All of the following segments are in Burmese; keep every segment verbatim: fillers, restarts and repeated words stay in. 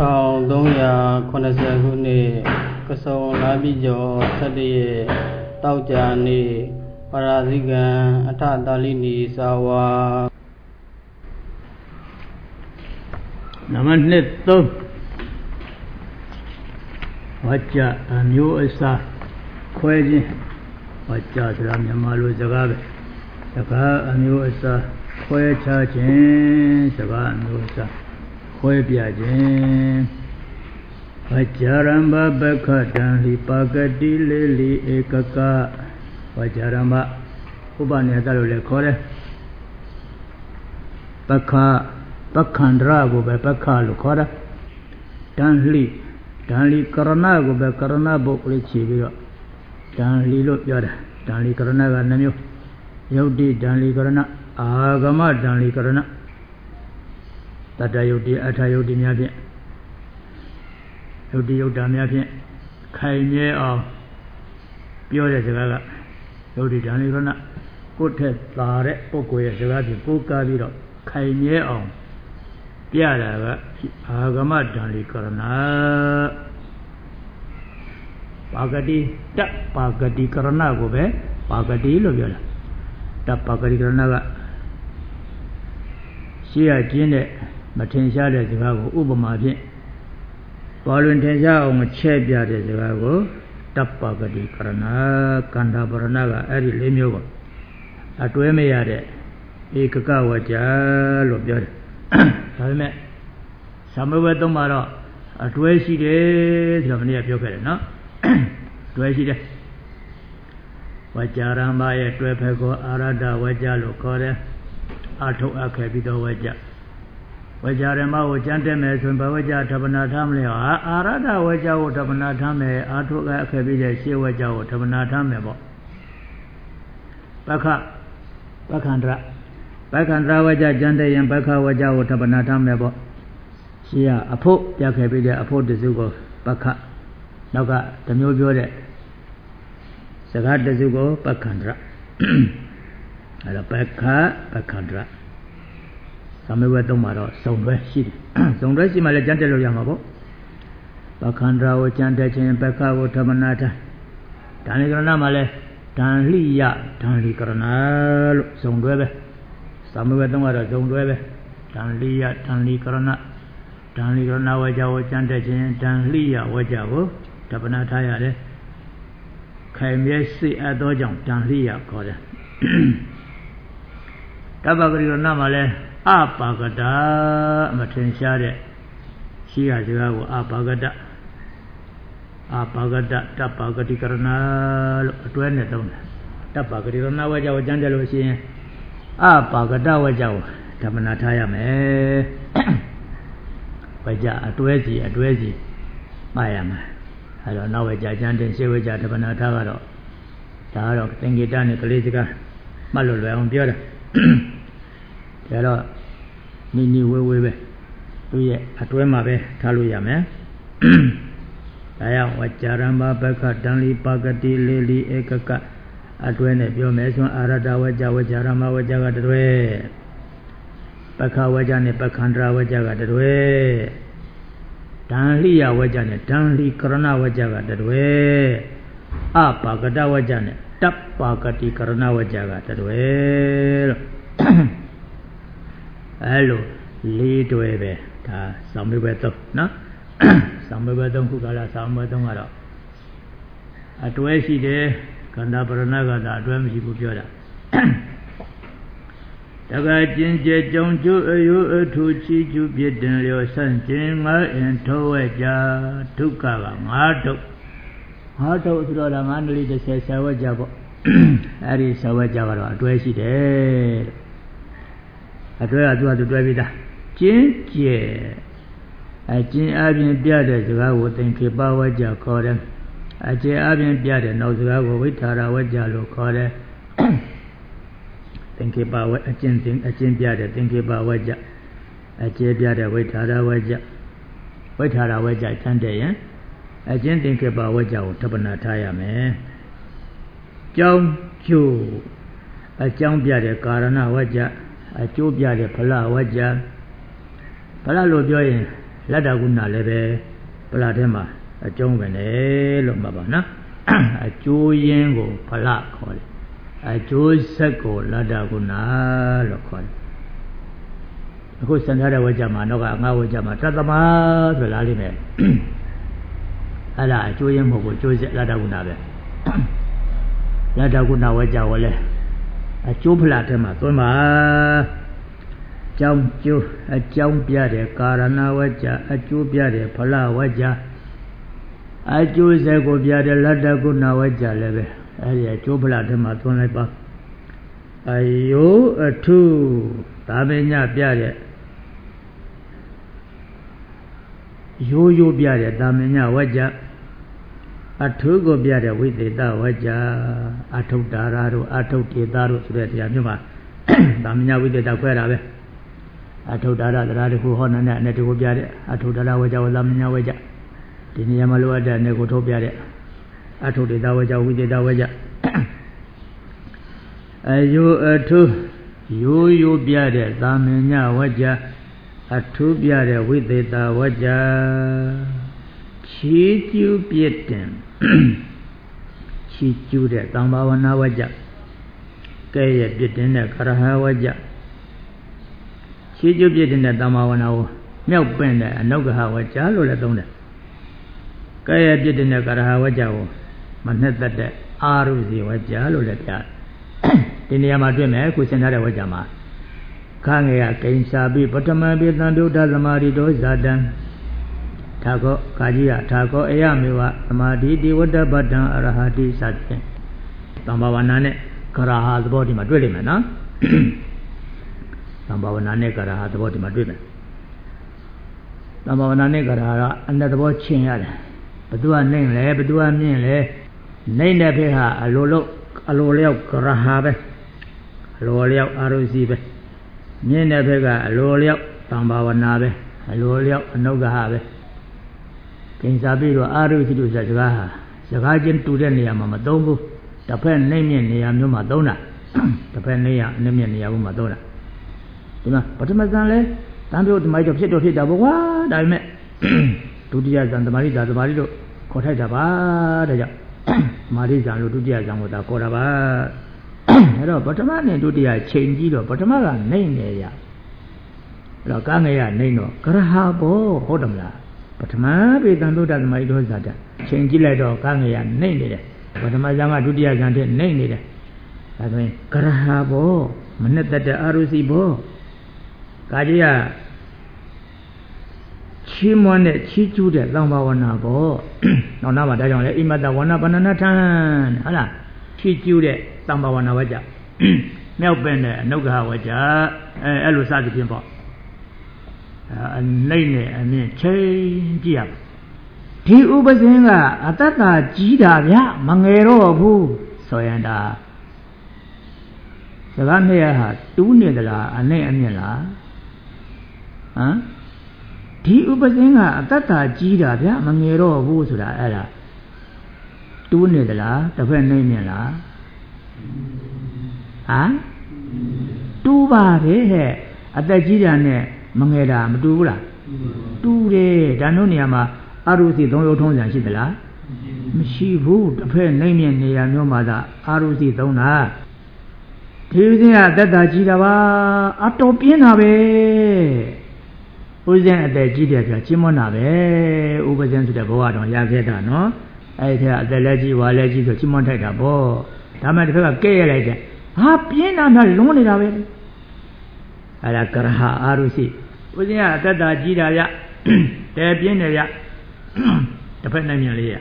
ထောင်သုံးရာခုနှစ်ဆယ်ခုနှစ်ကစုံလာပြီကျော်ဆယ့်တရက်တောက်ကြနေ့ပရာဇိကံအထတာလိနီစာဝါနံပါတ်နှစ်သုံးဝါကြအမျိုးအစားခွဲခြင်းဝါကြဆိုတာမြန်မာလိုစကားပဲစကားအမျိုးအစားခွဲခြားခြင်းစကားအမျိုးအစားခွဲပြခြင်းဝါကြရမ္ဘပက္ခတံဟိပါကတိလေလီဧကကဝါကြရမ္ဘဥပနိယတလို့လည်းခေါ်တယ်ပက္ခပက္ခန္ဒရာကိုပဲပက္ခလို့ခေါ်တာတန်လှိတန်လှိကရဏကိုပဲကရဏဘုတ်လေးခြေပြီးတော့တန်လှိလို့ပြောတာတန်လှိကရဏကနှမျိုးယုတ်တိတန်လှိကရဏအာဂမတန်လှိကရဏတတယုတ်တိအထယုတ်တိများဖြင့်ယုတ်တိယုတ်တာများဖြင့်ခိုင်မြဲအောင်ပြောတဲ့စကားကယုတ်တိတန်လှိကရဏကိုယ်ထက်သာတဲ့ပုဂ္ဂိုလ်ရဲ့စကားဖြင့်ကိုးကားပြီးတော့ခိုင်မြဲအောင်ပြတာကအာဂမတန်လိကရဏပါကတိတပါကတိကရဏကိုပဲပါကတိလို့ပြောတာတပါကတိကရဏကရှိရခြင်းနဲ့မထင်ရှားတဲ့စကားကိုဥပမာဖြင့်ပေါ်လွင်ထင်ရှားအောင်ချဲ့ပြတဲ့စကားကိုတပါကတိကရဏကန္တာပရဏကအဲ့ဒီလေးမျိုးကိုအတွဲမရတဲ့ဧကကဝကြလို့ပြောတယ်ဒါပေမဲ့သမဝေသုံးမှာတော့အတွဲရှိတယ်ဆိုတော့မနေ့ကပြောခဲ့တယ်နော်အတွဲရှိတယ်ဝကြရမ္မရဲ့တွဲဖက်ကိုအာရဒဝကြလို့ခေါ်တယ်အထုတ်အပ်ခဲ့ပြီးတော့ဝကြဝကြရမ္မကိုကျမ်းတက်မယ်ဆိုရင်ဘဝကြထပနာထားမလဲဟာအာရဒဝကြကိုထပနာထားမယ်အထုတ်အပ်ခဲ့ပြီးတဲ့ရှေးဝကြကိုထပနာထားမယ်ပေါ့ပက္ခပက္ခန္တရပက္ခန္တရဝကြကျမ်းတဲ့ရင်ပက္ခဝကြကိုထပနာထားမယ်ပေါ့ရှိရအဖို့ပြခဲ့ပြီးတဲ့အဖို့တစုကိုပက္ခနောက်ကတမျိုးပြောတဲ့စကားတစုကိုပက္ခန္တရအဲ့တော့ပက္ခပက္ခန္တရသမဝေသုံးမှာတော့စုံတွဲရှိတယ်စုံတွဲရှိမှလည်းကျမ်းတက်လို့ရမှာပေါ့ပက္ခန္တရကိုကျမ်းတက်ခြင်းပက္ခကိုထပနာထားဓာနိကရဏမှာလည်းဓာန်လှိယဓာန်လိကရဏလို့စုံတွဲပဲသမဝေသုံးကတော့ဇုံတွဲပဲတန်လိယတန်လိကရဏတန်လိကရဏဝကြကိုကျမ်းတက်ခြင်းတန်လိယဝကြကိုတပနာထားရတယ်ခိုင်မြဲစိတ်အပ်သောကြောင့်တန်လိယခေါ်တယ်တပ္ပဂရိကရဏမှာလဲအပါကတမထင်ရှားတဲ့ရှိရစကားကိုအပါကတအပါကတတပ္ပဂတိကရဏလို့အတွဲနဲ့သုံးတယ်တပ္ပဂရိကရဏဝကြကိုကျမ်းတက်လို့ရှိရင်အပါကတဝကြကိုဓမ္မနာထားရမယ်ဝကြအတွဲစီအတွဲစီမှားရမယ်အဲတော့နောက်ဝကြကျမ်းတင်ရှေ့ဝကြဓမ္မနာထားကတော့ဒါကတော့သင်္ကေတနဲ့ကလေးစကားမှတ်လို့လွယ်အောင်ပြောတာဒါတော့နိနိဝေဝေပဲသူရဲ့အတွဲမှာပဲထားလို့ရမယ်ဒါကြောင့်ဝကြရမ္ဘပက္ခတံလိပါကတိလေလီဧကကအတွဲနဲ့ပြောမယ်ဆိုအာရတဝကြဝကြရမဝကြကတွဲပက္ခဝကြနဲ့ပက္ခန္တရဝကြကတွဲဓာန်လိယဝကြနဲ့ဓာန်လိကရဏဝကြကတွဲအပါကတဝကြနဲ့တပ္ပါကတိကရဏဝကြကတွဲလို့အဲလိုလေးတွဲပဲဒါသောမေဘသုံးနော်သောမေဘသုံးခုကလာသောမေဘသုံးကတော့အတွဲရှိတယ်ကန္တာပရဏကတာအတွဲမရှိဘူးပြောတာတကကျင်ကျကြုံကျအယုအထုချီကျပြစ်တင်လျောဆန့်ကျင်ငါအင်ထောဝဲကြဒုက္ခကငါဒုက္ငါဒုက္ဆိုတော့ငါနလိတစ်ဆယ်ဆယ်ဝဲကြပေါ့အဲ့ဒီဆယ်ဝဲကြကတော့အတွဲရှိတယ်အတွဲကသူကသူတွဲပြီးသားကျင်ကျအကျင်အပြင်ပြတဲ့စကားကိုသင်္ခေပဝဲကြခေါ်တယ်အကျေအပြင်ပြတဲ့နောက်စကားကိုဝိထာရဝကြလို့ခေါ်တယ်သင်္ကေပဝအကျင့်တင်အကျင့်ပြတဲ့သင်္ကေပဝကြအကျေပြတဲ့ဝိထာရဝကြဝိထာရဝကြချမ်းတဲ့ရင်အကျင့်သင်္ကေပဝကြကိုထပ်ပနာထားရမယ်ကြောင်းကျိုးအကြောင်းပြတဲ့ကာရဏဝကြအကျိုးပြတဲ့ဖလဝကြဖလလို့ပြောရင်လက်တကုဏလည်းပဲဖလားထဲမှာအကျုံးပဲလေလို့မှတ်ပါနော်အကျိုးရင်းကိုဖလားခေါ်တယ်အကျိုးဆက်ကိုလက်တကုဏလို့ခေါ်တယ်အခုစံထားတဲ့ဝါကြမှာတော့ကငါးဝါကြမှာတသမဆိုလားလိမ့်မယ်အဲ့ဒါအကျိုးရင်းမဟုတ်ဘူးကျိုးဆက်လက်တကုဏပဲလက်တကုဏဝါကြဝလဲအကျိုးဖလားထဲမှာသွင်းပါကြောင်းကျိုးအကြောင်းပြတဲ့ကာရဏဝကြအကျိုးပြတဲ့ဖလဝကြအကျိုးဆက်ကိုပြတဲ့လတ္တကုဏဝကြလည်းပဲအဲဒီအကျိုးဖလထဲမှာသွင်းလိုက်ပါအယိုးအထုသာမညပြတဲ့ရိုးရိုးပြတဲ့သာမညဝကြအထုကိုပြတဲ့ဝိသေသဝကြအထုတာရတို့အထုတေတာတို့ဆိုတဲ့တရားမျိုးမှာသာမညဝိသေသခွဲတာပဲအထုတာရတရားတခုဟောနေတဲ့အနဲ့တခုပြတဲ့အထုတာရဝကြဝသမညာဝကြဒီနေရာမှာလိုအပ်တဲ့အနေကိုထုတ်ပြတဲ့အထုတေတာဝကြဝိသေသဝကြအယုအထုရိုးရိုးပြတဲ့သမညာဝကြအထုပြတဲ့ဝိသေသဝကြချီးကျူးပြည့်တင်ချီးကျူးတဲ့သံဘာဝနာဝကြကဲရဲ့ပြည့်တင်တဲ့ကရဟဝကြချီးကျူးပြည့်တင်တဲ့သံဘာဝနာကိုမြောက်ပင့်တဲ့အနုဂဟဝကြလို့လည်းသုံးတယ်ကဲရဲ့ပြည့်တင်တဲ့ကရဟဝကြကိုမနှစ်သက်တဲ့အာရုစီဝကြလို့လည်းပြဒီနေရာမှာတွေ့မယ်ခုသင်ထားတဲ့ဝကြမှာခငေယကိဉ္စာပိပထမပိသံဒုဒ္ဓသမာဓိတောဇာတံထာကောကာကြီးယထာကောအယမေဝသမာဓိတိဝတ္တပတ္တံအရဟတိစသဖြင့်သံဘာဝနာနဲ့ကရဟာသဘောဒီမှာတွေ့လိမ့်မယ်နော်သံဘာဝနာနဲ့ကရဟာသဘောဒီမှာတွေ့မယ်သံဘာဝနာနဲ့ကရဟာကအနက်သဘောချင်းရတယ်ဘသူကနှိမ့်လဲဘသူကမြင့်လဲနှိမ့်တဲ့ဖေဟာအလိုလို့အလိုလျောက်ကရဟာပဲအလိုလျောက်အာရုစီပဲမြင့်တဲ့ဖေကအလိုလျောက်သံဘာဝနာပဲအလိုလျောက်အနုဂဟပဲကိဉ္စာပြီးတော့အာရုစီတို့စကားဟာစကားချင်းတူတဲ့နေရာမှာမသုံးဘူးတစ်ဖက်နှိမ့်မြင့်နေရာမျိုးမှာသုံးတာတစ်ဖက်နှိမ့်ရနှိမ့်မြင့်နေရာမျိုးမှာသုံးတာဒီမှာပထမဇန်လဲတန်ပြုတ်ဓမ္မကြီးတော့ဖြစ်တော့ဖြစ်တာပေါ့ကွာဒါပေမဲ့ဒုတိယဇန်သမာဓိသာသမာဓိတို့ခေါ်ထိုက်တာပါတဲ့ကြောင့်သမာဓိဇန်လို့ဒုတိယဇန်ကိုသာခေါ်တာပါအဲ့တော့ပထမနဲ့ဒုတိယချိန်ကြီးတော့ပထမကနှိမ့်နေရအဲ့တော့ကာငေယနှိမ့်တော့ကရဟာဘောဟုတ်တယ်မလားပထမပေတံဒုဒ္ဓသမာဓိတော်ဇာတချိန်ကြည့်လိုက်တော့ကာငေယနှိမ့်နေတယ်ပထမဇန်ကဒုတိယဇန်တည်းနှိမ့်နေတယ်ဒါဆိုရင်ကရဟာဘောမနဲ့တတ်တဲ့အာရုစီဘောကာကြီးကချီးမွမ်းတဲ့ချီးကျူးတဲ့သံဘာဝနာဘောနောက်နောက်မှာဒါကြောင့်လေအိမတဝဏပဏနထံဟုတ်လားချီးကျူးတဲ့သံဘာဝနာဝကြမြောက်ပင်တဲ့အနုဂဟဝကြအဲအဲ့လိုစသဖြင့်ပေါ့အနှိမ့်နဲ့အမြင့်ချိန်ကြည့်ရဒီဥပဇင်းကအတ္တတာကြီးတာဗျမငယ်တော့ဘူးဆိုရင်ဒါစကားနဲ့ဟာတူးနေသလားအနဲ့အမြင့်လားဟမ်ဒီဥပဇင်းကအတ္တတာကြီးတာဗျမငယ်တော့ဘူးဆိုတာအဲ့ဒါတူးနေသလားတစ်ဖက်နှိမ့်မြင့်လားဟမ်တူးပါပဲဟဲ့အသက်ကြီးတာနဲ့မငယ်တာမတူဘူးလားတူတယ်ဒါတို့နေရာမှာအာရုစီသုံးရုပ်ထုံးစံရှိသလားမရှိဘူးတစ်ဖက်နှိမ့်မြင့်နေရာမျိုးမှာသာအာရုစီသုံးတာဒီဥစဉ်ကအသက်တာကြီးတာပါအတော်ပြင်းတာပဲဥစဉ်အသက်ကြီးတယ်ပြောချင်းမွန်းတာပဲဥပဇင်းဆိုတဲ့ဘဝတော်ရခဲ့တာနော်အဲ့ဒီကအသက်လက်ကြီးဝါလက်ကြီးဆိုချင်းမွန်းထိုက်တာပေါ့ဒါမှတစ်ဖက်ကဲ့ရလိုက်တယ်ဟာပြင်းတာများလွန်နေတာပဲအဲ့ဒါကရဟအာရုစီဥစဉ်ကအသက်တာကြီးတာရတဲပြင်းတယ်ရတစ်ဖက်နိုင်မြန်လေးရ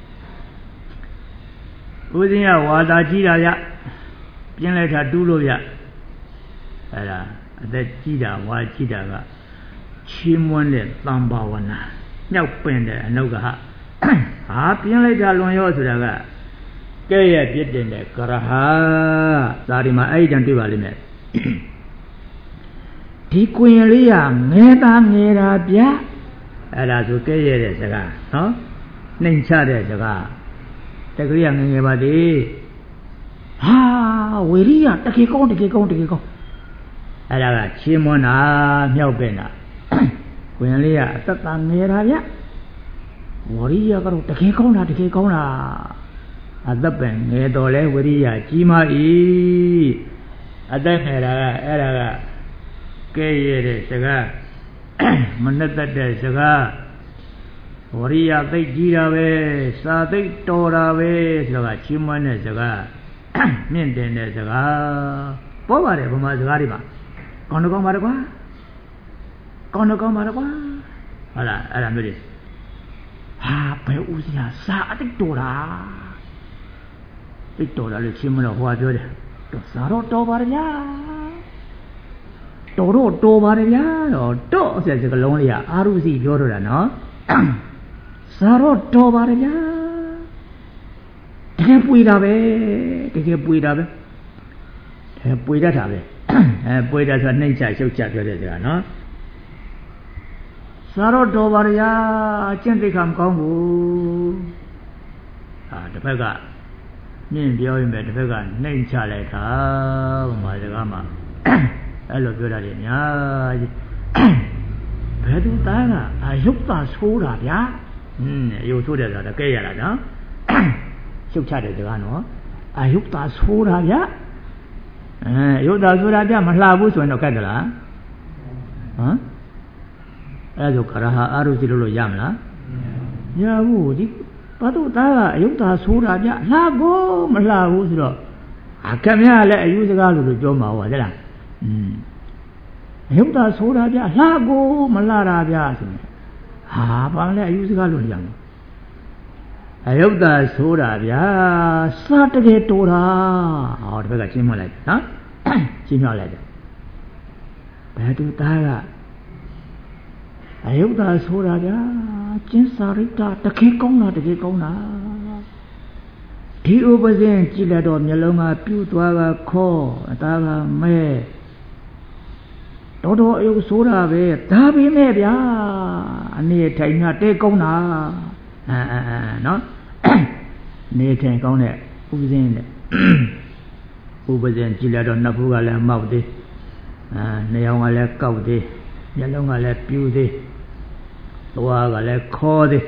ဥစဉ်ကဝါသာကြီးတာရပြင်းလိုက်တာတူးလို့ရအဲ့ဒါအသက်ကြီးတာဝါကြီးတာကချီးမွမ်းတဲ့သံဘာဝနာမြောက်ပင်တဲ့အနုဂဟဟာပြင်းလိုက်တာလွန်ရောဆိုတာကကဲ့ရဲ့ပြစ်တင်တဲ့ကရဟသာဒီမှာအဲ့ဒီတန်တွေ့ပါလိမ့်မယ်ဒီကွင်လေးကငဲသားငဲတာဗျအဲ့ဒါဆိုကဲ့ရဲ့တဲ့စကားနော်နှိမ်ချတဲ့စကားတကယ်ငငယ်ပါသေးဟာဝေရိယတကယ်ကောင်းတကယ်ကောင်းတကယ်ကောင်းအဲ့ဒါကချီးမွမ်းတာမြောက်ပင်တာဝင်လေးကအသက်သာငယ်တာဗျဝရိယကတော့တကယ်ကောင်းတာတကယ်ကောင်းတာအသက်ပင်ငယ်တော်လဲဝရိယကြီးမ၏အသက်ငယ်တာကအဲ့ဒါကကဲရတဲ့စကားမနဲ့တတ်တဲ့စကားဝရိယသိကြီးတာပဲစာသိတော်တာပဲဆိုတော့ချီးမွမ်းတဲ့စကားမြင့်တင်တဲ့စကားပေါ်ပါတယ်ဗမာစကားတွေမှာကောင်းတော့ကောင်းပါတော့ကွာကောင်းတော့ကောင်းပါတော့ကွာဟုတ်လားအဲ့ဒါမျိုးတွေဟာဘယ်ဦးစရာစာအသိတော်တာသိတော်တာလို့ချီးမွမ်းတော့ဟိုကပြောတယ်တော့စာတော့တော်ပါရဲ့ဗျာတော်တော့တော်ပါရဲ့ဗျာတော့တော့ဆိုတဲ့စကားလုံးလေးကအာရုစီပြောတော့တာနော်စာတော့တော်ပါရဲ့ဗျာတကယ်ပွေတာပဲတကယ်ပွေတာပဲအဲပွေတတ်တာပဲအဲပွေတတ်ဆိုတာနှိမ့်ချရှုပ်ချပြောတဲ့စကားနော်စာတော့တော်ပါရဲ့အကျင့်သိက္ခာမကောင်းဘူးအာတစ်ဖက်ကမြင့်ပြောရင်ပဲတစ်ဖက်ကနှိမ့်ချလိုက်တာဟိုမှာစကားမှာအဲ့လိုပြောတာတွေအများကြီးဘယ်သူသားကအယုတ်သာဆိုးတာဗျာဟင်းအယုတ်ဆိုးတယ်ဆိုတာကဲရတာနော်ရှုပ်ချတဲ့စကားနော်အယုတ်သာဆိုးတာဗျာအဲအယုတ်သာဆိုးတာဗျာမလှဘူးဆိုရင်တော့ကဲ့တလားဟမ်အဲ့ဒါဆိုခရဟာအာရုစီလို့လို့ရမလားမရဘူးဒီဘာတို့သားကအယုတ်သာဆိုးတာဗျာလှကိုမလှဘူးဆိုတော့အခက်များလည်းအယူစကားလို့လို့ပြောမှာဟုတ်လားอืมရုပ်သာဆိုတာဗျလှကိုမလှတာဗျဆိုရင်ဟာဘာလဲအယူစကားလို့ရမှာအယုတ်သာဆိုတာဗျစတကယ်တော်တာဟောဒီဘက်ကရှင်းမလိုက်နော်ရှင်းပြလိုက်တယ်ဘယ်သူသားကအယုတ်သာဆိုတာဗျကျင်းစာရိတ္တတကယ်ကောင်းတာတကယ်ကောင်းတာဒီဥပဇင်းကြည်လက်တော်မျိုးလုံးကပြူသွားကခေါ်အသားကမဲတော်တော်အယုတ်ဆိုတာပဲဒါပေမဲ့ဗျာအနေထိုင်ကတဲကောင်းတာအာအာအာနော်နေထိုင်ကောင်းတဲ့ဥပဇင်းတဲ့ဥပဇင်းကြည်လက်တော်နှစ်ဖူးကလည်းမောက်သေးအာနေအောင်ကလည်းကောက်သေးမျိုးလုံးကလည်းပြူသေးသွားကလည်းခေါ်သေး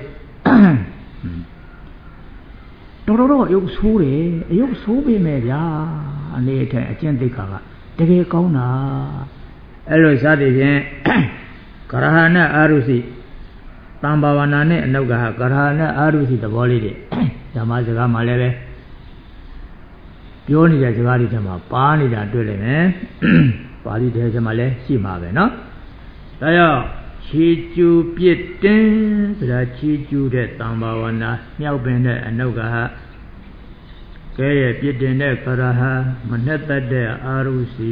တော်တော်အယုတ်ဆိုးတယ်အယုတ်ဆိုးပေမဲ့ဗျာအနေထိုင်အကျင့်သိက္ခာကတကယ်ကောင်းတာအဲ့လိုစသည်ဖြင့်ကရဟဏအာရုစီတံဘာဝနာနဲ့အနုကဟကရဟဏအာရုစီသဘောလေးတွေဓမ္မစကားမှလည်းပဲပြောနေတဲ့စကားတွေထဲမှာပါနေတာတွေ့လိမ့်မယ်ပါဠိထဲထဲမှာလည်းရှိမှာပဲเนาะဒါကြောင့်ချီကျူပြစ်တင်းဆိုတာချီကျူတဲ့တံဘာဝနာမြောက်ပင်တဲ့အနုကဟကဲရဲ့ပြစ်တင်တဲ့ကရဟမနဲ့တတ်တဲ့အာရုစီ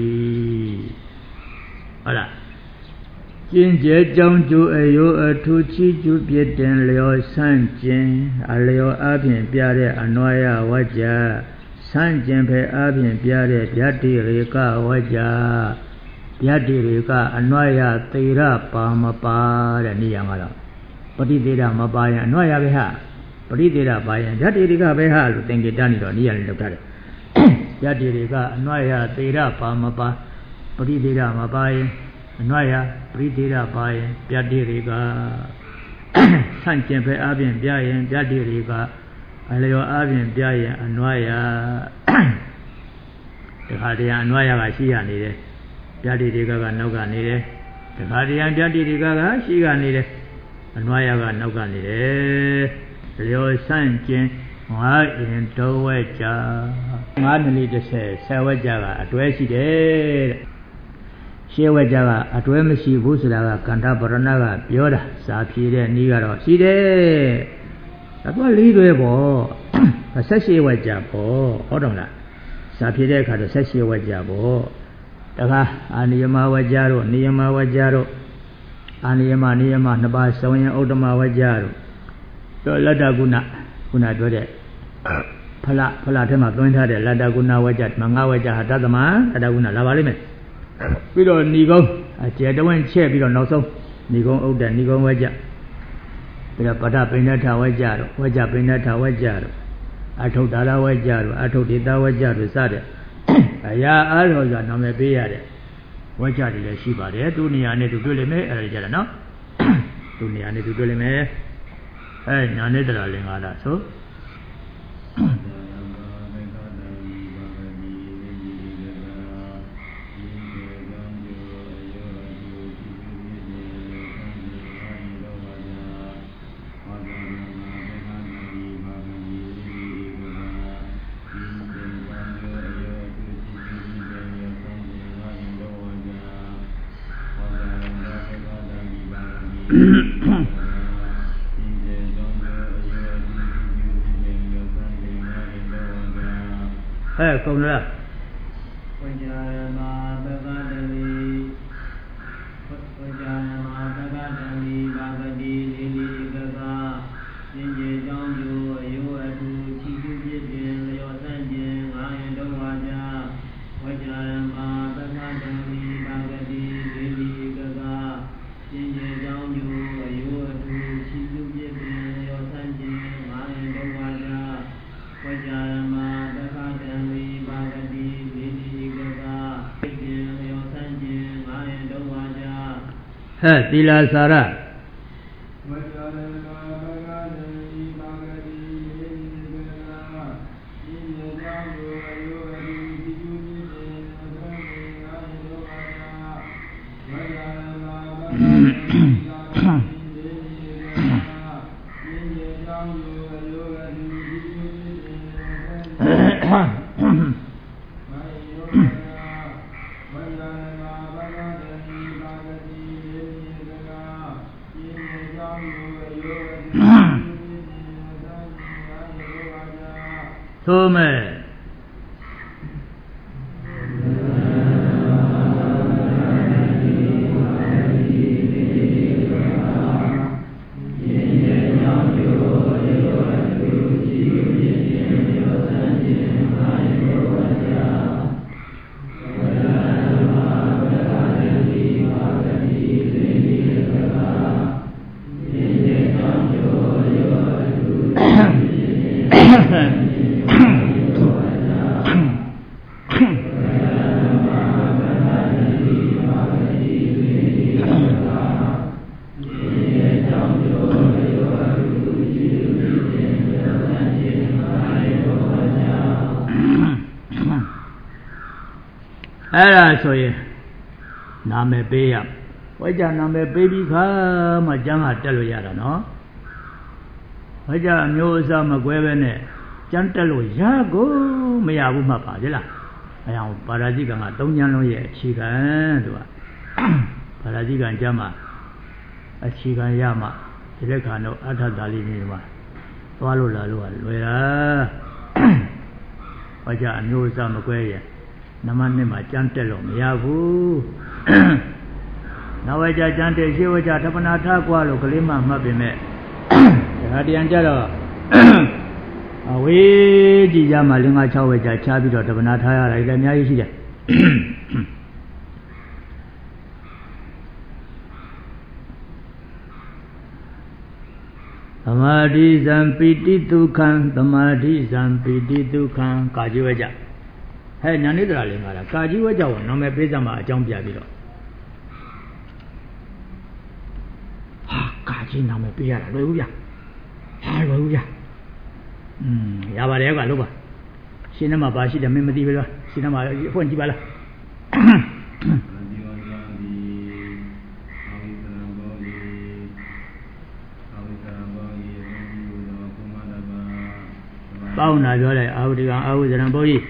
ဟုတ်လားကျင့်ကြကြောင်းကျိုးအယိုးအထူးချီကျူပြစ်တင်လျောဆန့်ကျင်အလျောအပြင်ပြတဲ့အနွားရဝကြ ဆန့်ကျင်ဖယ်အပြင်ပြတဲ့ဗျာတိရေကဝကြဗျာတိရေကအနွားရသေရပါမပါတဲ့နေရာမှာတော့ပฏิသေရမပါရင်အနွားရပဲဟာပฏิသေရပါရင်ဗျာတိရေကပဲဟာလို့သင်္ကေတနေတော့နေရာလေးလောက်ထားတယ်ဗျာတိရေကအနွားရသေရပါမပါပฏิသေရမပါရင်အနွားရပฏิသေရပါရင်ဗျာတိရေကဆန့်ကျင်ဖယ်အပြင်ပြရင်ဗျာတိရေကအလျော်အပြင်ပြရင်အနွားရတခါတည်းအနွားရကရှိရနေတယ်ဗျာတိတွေကကနောက်ကနေတယ်တခါတည်းဗျာတိတွေကကရှိကနေတယ်အနွားရကနောက်ကနေတယ်လျော်ဆန့်ကျင်ငါအင်တော်ဝဲကြငါးမိနစ်တစ်ဆယ်ဆယ်ဝဲကြကအတွဲရှိတယ်တဲ့ရှင်းဝဲကြကအတွဲမရှိဘူးဆိုတာကကန္တာပရဏကပြောတာစာဖြေတဲ့နည်းကတော့ရှိတယ်ဒါကလေးတွေပေါ့ဆက်ရှိဝဲကြပေါ့ဟုတ်တော့လားစာဖြေတဲ့အခါတော့ဆက်ရှိဝဲကြပေါ့တခါအာနိယမဝဲကြတို့နိယမဝဲကြတို့အာနိယမနိယမနှစ်ပါးစုံရင်ဥဒ္ဓမဝဲကြတို့တော့လတ္တကုဏခုနပြောတဲ့ဖလဖလထဲမှာသွင်းထားတဲ့လတ္တကုဏဝဲကြမငါဝဲကြဟာတသမလတ္တကုဏလာပါလိမ့်မယ်ပြီးတော့ဏီကုံအကျယ်တဝင်းချက်ပြီးတော့နောက်ဆုံးဏီကုံဥဒ္ဒဏီကုံဝဲကြပြီးတော့ပဋ္ဌပိဏ္ဍထဝဲကြတော့ဝဲကြပိဏ္ဍထဝဲကြတော့အထုဒါရဝဲကြတော့အထုဒေတာဝဲကြတော့စတဲ့အရာအားလုံးဆိုနာမည်ပေးရတဲ့ဝဲကြတွေလည်းရှိပါတယ်သူနေရာနဲ့သူတွေ့လိမ့်မယ်အဲ့ဒါကြတယ်နော် tu ni ane tu tu le me eh nyane tera lingara so eh công nữa eh tila sara thôi mẹအဲ့ဒါဆိုရင်နာမည်ပေးရဝိဇ္ဇာနာမည်ပေးပြီးခါမှကျမ်းဟာတက်လို့ရတာနော်ဝိဇ္ဇာအမျိုးအစားမကွဲပဲနဲ့ကျမ်းတက်လို့ရကိုမရဘူးမှတ်ပါကြလားအဲအောင်ပါရာဇိကံကသုံးကျမ်းလုံးရဲ့အခြေခံသူကပါရာဇိကံကျမ်းမှာအခြေခံရမှဒီလက်ခံတော့အထသာလိနေမှာသွားလို့လာလို့ကလွယ်တာဝိဇ္ဇာအမျိုးအစားမကွဲရဲ့နမနှစ်မှာကျမ်းတက်လို့မရဘူးနဝကြကျမ်းတက်ရှိဝကြတပနာထားกว่าလို့ကလေးမှမှတ်ပေမဲ့ဒါတရားကြတော့အဝေးကြည့်ကြမှာလင်္ကာ၆ဝကြချားပြီးတော့တပနာထားရတာလည်းအများကြီးရှိတယ်သမာဓိဇံပိတိဒုက္ခံသမာဓိဇံပိတိဒုက္ခံကာကြီးဝကြဟဲ့ညာနေတရာလင်္ကာကာကြီးဝကြကိုနာမည်ပေးစမှာအကြောင်းပြပြီးတော့ဟာကာကြီးနာမည်ပေးရတာလွယ်ဘူးဗျာဟာလွယ်ဘူးဗျာอืมရပါတယ်ကွာလို့ပါရှင်းထဲမှာပါရှိတယ်မင်းမသိဘူးလားရှင်းထဲမှာဖွင့်ကြည့်ပါလားပေါင်းနာပြောလိုက်အာဝတိကအာဝဇရံဘုန်းကြီး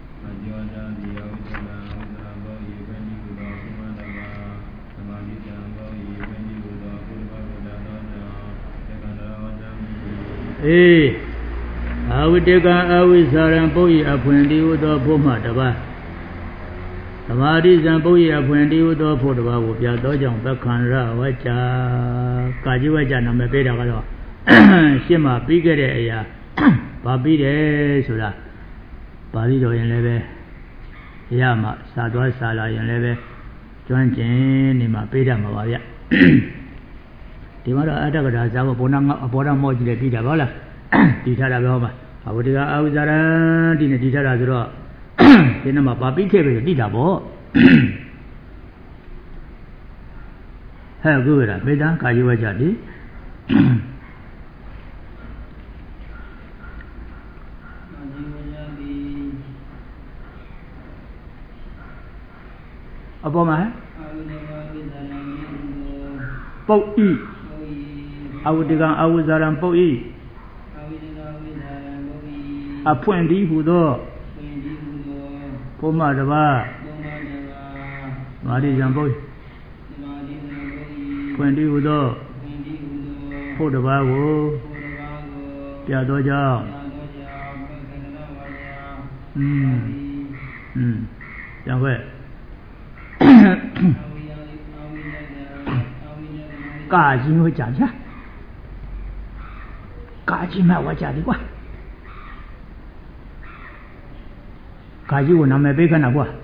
အေးအာဝိတေကံအာဝိဇာရံပုရိအဖွင့်တိဟုသောဘုမှတပါးသမာဓိဇံပုရိအဖွင့်တိဟုသောဘုတပါးကိုပြသောကြောင့်သက္ခံရဝကြကာကြီးဝကြနာမည်ပေးတာကတော့ရှင်းမှာပြီးခဲ့တဲ့အရာဘာပြီးတယ်ဆိုတာပါဠိတော်ရင်လည်းပဲရမှစာသွားစာလာရင်လည်းပဲကျွမ်းကျင်နေမှာပေးတတ်မှာပါဗျဒီမှာတော့အတ္တကထာဇာဘောနာအဘောဓမောကြည့်လေပြီးတာပါလားတည်ထားတာပဲဟောပါအဝတိကအာဝိဇာရံဒီနဲ့တည်ထားတာဆိုတော့ဒီနေ့မှာပါပြီးခဲ့ပြီတည်တာပေါ့ဟဟဲ့ကူရတာမေတ္တာကာယဝကြတိအပေါ်မှာပုတ်ဤအဝတိကံအဝိဇာရံပုတ်ဤအဖွင့်ဒီဟုသောဘုမတပါမာရိဇံပုတ်ဖွင့်ဒီဟုသောဖို့တပါကိုပြသောကြောင့်อืมอืมကြောင့်ပဲကာကြီးကိုကြာကြာကာကြီးမှဝါကြတယ်ကွာကာကြီးကိုနာမည်ပေးခဏကွာ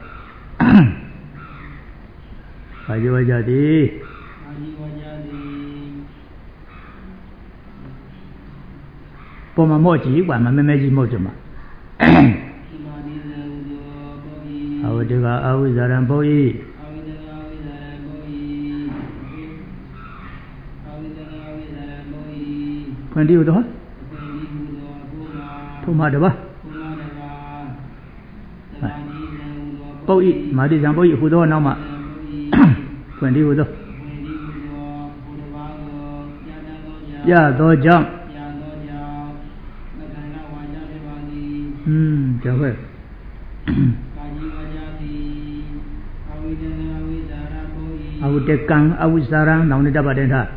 ကာကြီးဝါကြတယ်ကာကြီးဝါကြတယ်ပေါ်မှာမော့ကြည့်ကွာမမဲမဲကြီးမော့ကြမှာအဝတိကအဝိဇာရံဘုံဤဖွင့်ဒီဟုသောဘုမတပါပုတ်ဤမာတိဇံပုတ်ဤဟူသောနောက်မှဖွင့်ဒီဟုသောပြသောကြောင့်อืมကြောက်ပဲအဝိတကံအဝိဇာရံနောင်နေတတ်ပါတယ်ထား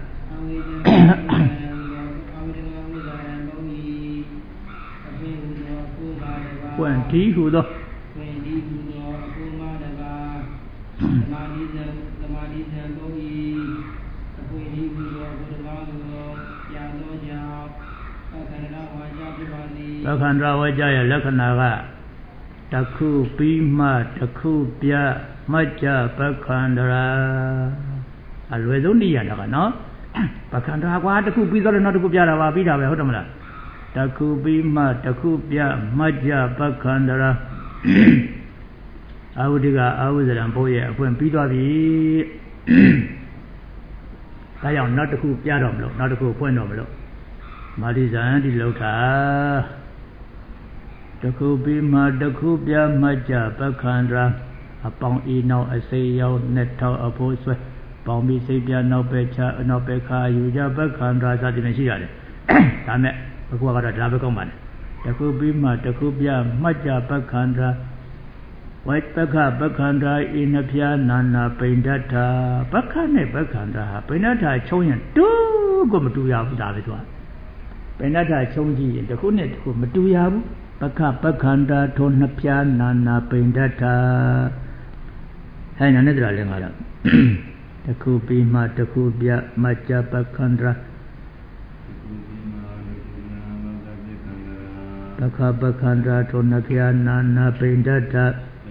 ပွင့်ဒီဟုသောလက္ခဏာဝကြရဲ့လက္ခဏာကတခုပြီးမှတခုပြမကြ္ကြပက္ခန္တရာအလွယ်ဆုံးနေရတာကနော်ပက္ခန္တရာကွာတခုပြီးတော့နောက်တခုပြတာပါပြီးတာပဲဟုတ်တယ်မလားတခုပြီးမှတခုပြမကြ္ကြပက္ခန္တရာအာဝတိကအဝိဇ္ဇရံဘုရဲ့အဖွင့်ပြီးသွားပြီဒါကြောင့်နောက်တစ်ခုပြတော့မလို့နောက်တစ်ခုဖွင့်တော့မလို့မာရိဇံဒီလောက်တာတခုပြီးမှတခုပြမကြ္ကြပက္ခန္တရာအပေါင်းဤနောက်အစိရောက်နှစ်ထောင်အဖို့ဆွဲပေါင်းပြီးစိတ်ပြနောက်ပဲချအနောက်ပဲခါယူကြပက္ခန္တရာစသည်ဖြင့်ရှိရတယ်ဒါမဲ့အခုကတော့ဒါပဲကောင်းပါနဲ့တခုပြီးမှတခုပြမှတ်ကြပက္ခန္တရာဝိပက္ခပက္ခန္တရာဤနှဖျားနာနာပိဏ္ဍထာပက္ခနဲ့ပက္ခန္တရာဟာပိဏ္ဍထာချုံးရင်တူးကိုမတူရဘူးဒါပဲသူကပိဏ္ဍထာချုံးကြည့်ရင်တခုနဲ့တခုမတူရဘူးပက္ခပက္ခန္တရာထိုနှဖျားနာနာပိဏ္ဍထာဟဲ့နာနဲ့တရာလည်းငါတော့တခုပြီးမှတခုပြမှတ်ကြပက္ခန္တရာပက္ခပက္ခန္တရာထိုနှဖျားနာနာပိဏ္ဍထာ